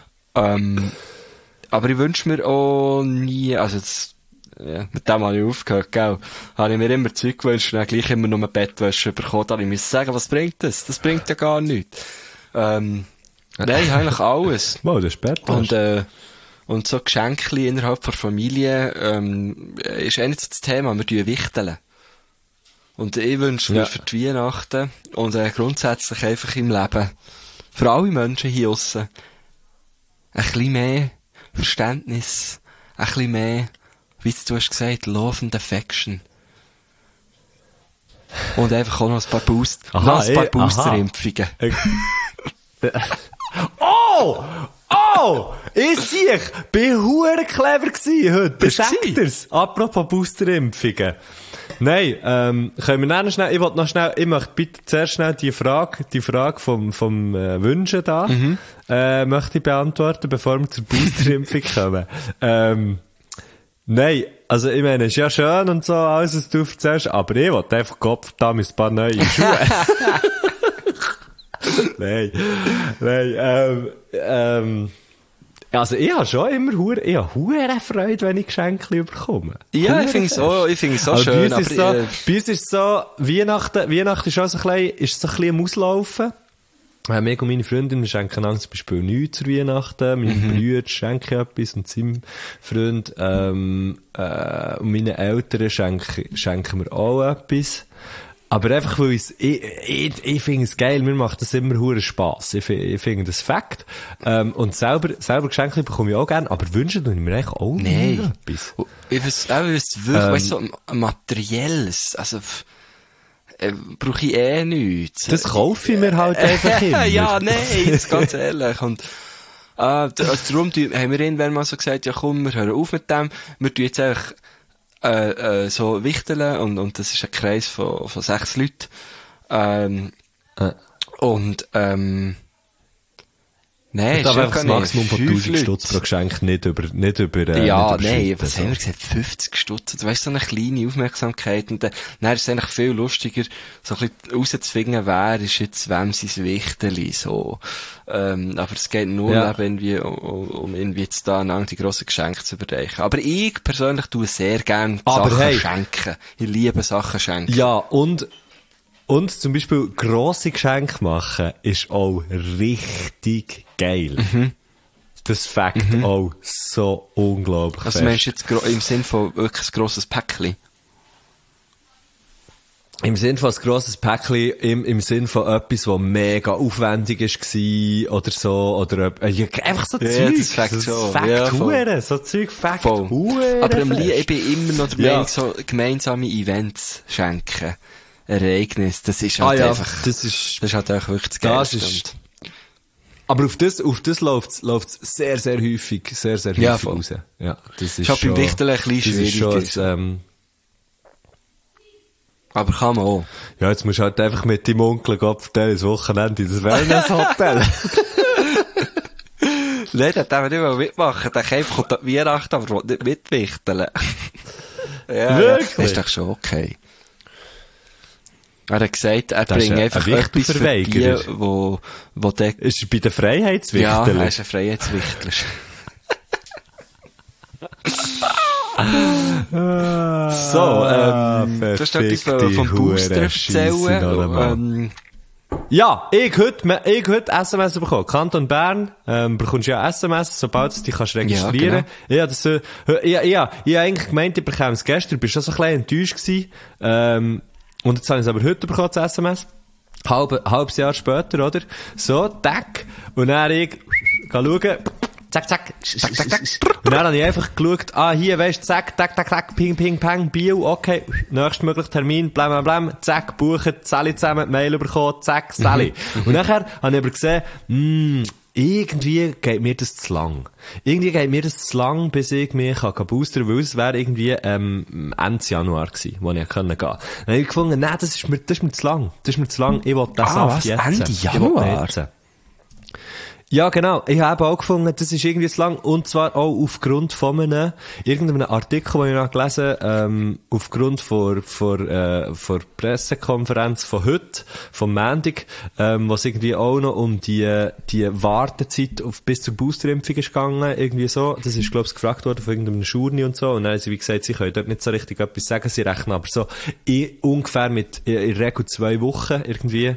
Aber ich wünsche mir auch nie, also jetzt, ja, mit dem habe ich aufgehört, gell, habe ich mir immer Zeug gewünscht und dann gleich immer nur Bettwäsche bekommen, da habe ich müssen sagen, was bringt das? Das bringt ja gar nichts. Nein, eigentlich alles. Wow, das ist besser. Und so Geschenke innerhalb der Familie, ist eigentlich so das Thema. Wir tun wichteln. Und ich wünsche mir für die Weihnachten und grundsätzlich einfach im Leben, für alle Menschen hier draussen, ein bisschen mehr Verständnis, ein bisschen mehr, wie du hast gesagt, Love and Affection. Und einfach auch noch ein paar Boosterimpfungen. Ich bin hure clever gsi heute. Beschäftigt er's. Apropos Boosterimpfungen. Nein, können wir dann schnell, ich möchte bitte zuerst schnell die Frage vom Wünschen da, möchte ich beantworten, bevor wir zur Boosterimpfung kommen. Nein, also ich meine, es ist ja schön und so, alles, was du erzählst, aber ich wollte einfach Gottverdammt ein paar neue Schuhe. Nein, also ich habe schon immer hure Freude, wenn ich Geschenke bekomme. Ja, ich finde es auch schön. Bei uns ist so, Weihnachten ist auch so ein bisschen am Auslaufen. Mir und meine Freundin, wir schenken dann zum Beispiel nichts zur Weihnachten. Meine Brüder schenken etwas und seinem Freund, und meinen Eltern schenken wir auch etwas. Aber einfach, weil ich finde es geil, mir macht das immer hure Spass. Ich finde das Fakt. Und selber Geschenke bekomme ich auch gerne, aber wünschen tue ich mir eigentlich auch nie etwas. Ich wüsste wirklich, weißt du, so Materielles, also, brauche ich nichts. Das kaufe ich mir halt einfach immer. Ja, nein, das ist ganz ehrlich. Und, darum haben wir irgendwann mal so gesagt, ja komm, wir hören auf mit dem, wir tun jetzt einfach, so wichteln und das ist ein Kreis von 6 Leuten. Nein, ich darf einfach das Maximum von 1000 Stutz pro Geschenk nicht über nein, was haben wir gesagt? 50 Stutz. Du weißt, so eine kleine Aufmerksamkeit. Und dann ist es eigentlich viel lustiger, so ein bisschen rauszufinden, wer ist jetzt wem sein Wichteli, so. Aber es geht nur irgendwie, um irgendwie jetzt da die grossen Geschenke zu überreichen. Aber ich persönlich tue sehr gerne Sachen schenken. Ich liebe Sachen schenken. Ja, und zum Beispiel grosse Geschenke machen ist auch richtig geil. Das Fakt auch so unglaublich. Also meinst du jetzt im Sinn von wirklich ein grosses Päckchen? Im Sinn von ein grosses Päckchen, im Sinn von etwas, das mega aufwendig war, oder so, oder, einfach so Zeug. Das Fakt schon. Fakt so Zeug, Fakt Huren. Aber ich bin immer noch der Meinung, so gemeinsame Events schenken. Ereignis, das ist halt einfach, das ist halt auch wirklich das Geilste. Aber auf das läuft's sehr, sehr häufig raus. Ja, das ist schon beim Wichteln ein bisschen schwieriger. Aber kann man auch. Ja, jetzt musst du halt einfach mit deinem Onkel vertellen, das Wochenende in das Wellness-Hotel. Nein, der darf nicht mal mitmachen. Der Kämpf kommt an Weihnachten, aber will nicht mitwichteln. Wirklich? Das ist doch schon okay. Er hat gesagt, er bringt einfach etwas für die, wo der... Ist er bei den Freiheitswichteln? Ja, er ist ein Freiheitswichtler. So, du hast etwas vom Booster erzählen. Ja, ich heute SMS bekommen. Kanton Bern, bekommst ja SMS, sobald du dich registrieren kannst. Ja, genau. Ich hab eigentlich gemeint, ich bekomme es gestern, ich war schon so ein bisschen enttäuscht gewesen. Und jetzt habe ich es aber heute bekommen, das SMS. Halbes Jahr später, oder? So, tack. Und dann schauen, zack. Und dann habe ich einfach geschaut, hier, weisst, zack, tack, ping, pang, Bio, okay, nächstmöglichen Termin, blam, zack, buchen, Sally zusammen, Mail bekommen, zack, Sally. Und nachher habe ich aber gesehen, irgendwie geht mir das zu lang. Bis ich mich boostern, weil es wäre irgendwie, Ende Januar gewesen, wo ich gehen konnte. Dann habe ich gefunden, nein, das ist mir zu lang. Ich will das Saft jetzt. Ende Januar? Ja, genau. Ich habe auch gefunden, das ist irgendwie zu lang. Und zwar auch aufgrund von irgendeinem Artikel, den ich noch gelesen aufgrund von Pressekonferenz von heute, vom Montag, wo es irgendwie auch noch um die Wartezeit bis zur Boosterimpfung ist gegangen, irgendwie so. Das ist, glaube ich, gefragt worden von irgendeinem Schurni und so. Und dann haben sie, wie gesagt, sie können dort nicht so richtig etwas sagen, sie rechnen aber so ungefähr in der Regel 2 Wochen irgendwie,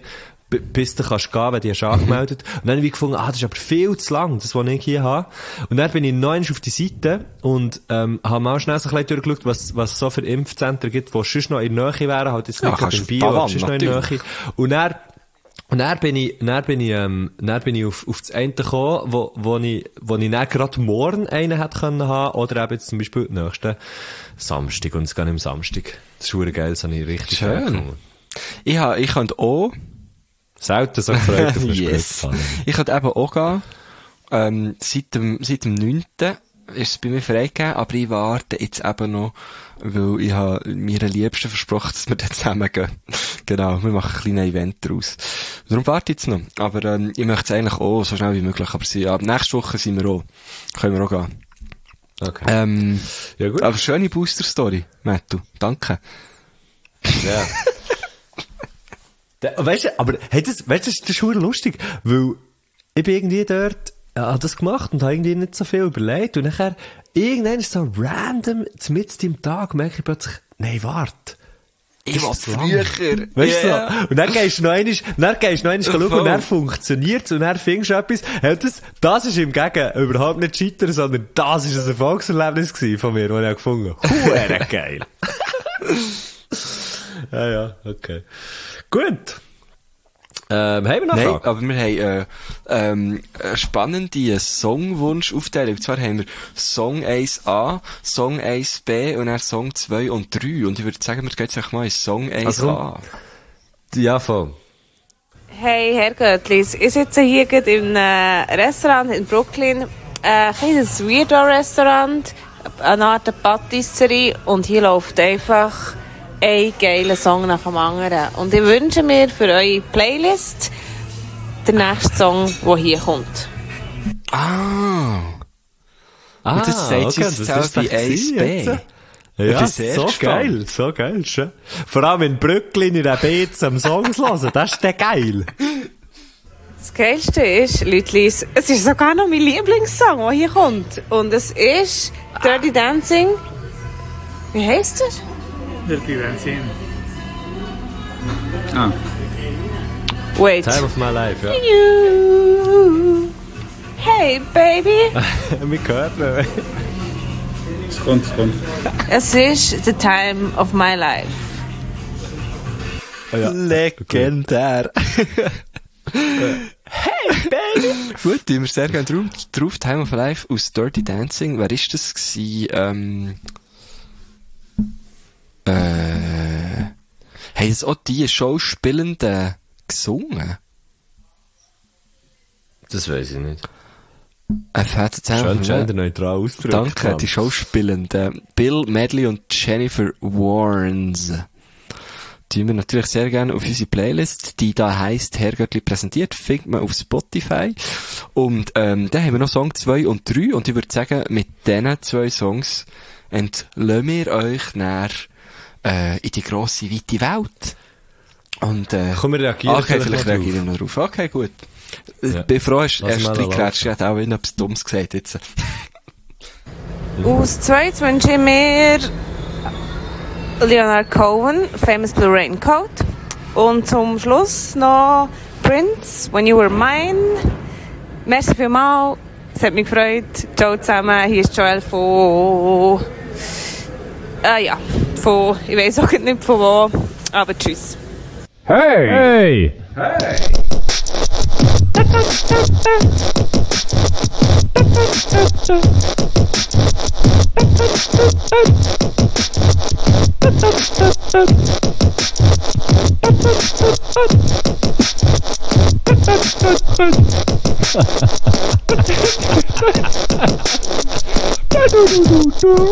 bis du kannst gehen, wenn die hast angemeldet. Und dann habe ich gefunden, das ist aber viel zu lang, das, was ich hier habe. Und dann bin ich noch einmal auf die Seite und, habe mal schnell so ein bisschen durchgeschaut, was es so für Impfzentren gibt, die sonst noch in der Nähe wären, halt jetzt nicht in Bio, aber sonst noch in der Nähe. Und dann bin ich auf das eine gekommen, wo ich dann gerade morgen einen hätte können haben, oder eben jetzt zum Beispiel den nächsten Samstag, und es geht am Samstag. Das ist verdammt geil, das habe ich richtig schön. Ich könnte auch, selten so gefreut auf yes. Ich könnte eben auch gehen, seit dem 9. ist es bei mir freigegeben, aber ich warte jetzt eben noch, weil ich habe mir Liebsten versprochen, dass wir dann zusammen gehen. Genau, wir machen ein kleines Event daraus. Darum warte ich jetzt noch. Aber ich möchte es eigentlich auch so schnell wie möglich. Aber ab nächste Woche sind wir auch. Können wir auch gehen. Okay. Ja, gut. Aber schöne Booster-Story, Mattu. Danke. Ja. Weißt du, aber das ist schon lustig, weil ich bin irgendwie dort, habe das gemacht und habe irgendwie nicht so viel überlegt, und nachher, irgendwann ist so random, mitten im Tag, merke ich plötzlich, nein, warte. Ich war früher. Weißt du so? Und dann gehst du noch einmal schauen, und dann funktioniert's, und dann findest du etwas. Ja, das ist im Gegen überhaupt nicht Scheitern, sondern das ist ein Erfolgserlebnis gewesen von mir, das ich gefunden habe. Geil. Ja, okay. Gut. Haben wir noch Fragen? Aber wir haben eine spannende Songwunsch-Aufteilung. Und zwar haben wir Song 1a, Song 1b und dann Song 2 und 3. Und ich würde sagen, wir gehen jetzt mal in Song 1a. Also, ja, voll. Hey, Herr Göttlis, ich sitze hier gerade in einem Restaurant in Brooklyn. Ein kleines Weirdo-Restaurant, eine Art Patisserie, und hier läuft einfach ein geiler Song nach dem anderen. Und ich wünsche mir für eure Playlist den nächsten Song, der hier kommt. Und das sagt okay, jetzt auch bei 1b. Ja, so geil, so geil. Schon. Vor allem in Brooklyn in der Beats am Songs hören, das ist der geil. Das Geilste ist, Leutlis, es ist sogar noch mein Lieblingssong, der hier kommt. Und es ist Dirty Dancing. Wie heisst er? Dirty Dancing. Wait. Time of my life, ja. You. Hey, baby. Wir hören. Es kommt. Es ist The Time of My Life. Oh, ja. Legendär. Hey, baby! Gut, wir sehr gerne drauf. Time of Life aus Dirty Dancing. Wer ist das gewesen? Haben das auch die Schauspielenden gesungen? Das weiss ich nicht. Schön genderneutral ausdrücken. Danke, die Schauspielenden. Bill Medley und Jennifer Warnes. Die wir natürlich sehr gerne auf unsere Playlist, die da heisst Herrgöttli präsentiert, findet man auf Spotify. Und dann haben wir noch Song 2 und 3, und ich würde sagen, mit diesen 2 Songs entlösen wir euch näher in die grosse, weite Welt. Und komm, wir reagieren. Okay, vielleicht reagieren wir noch drauf. Okay, gut. Ja. Bin froh, hast erst reingrätscht, ich hätte auch etwas Dummes gesagt jetzt. Aus zweit wünsche ich mir Leonard Cohen, Famous Blue Raincoat. Und zum Schluss noch Prince, When You Were Mine. Merci vielmals, es hat mich gefreut. Ciao zusammen, hier ist Joel von... ich weiss auch nicht von wo, aber tschüss. Hey! Hey!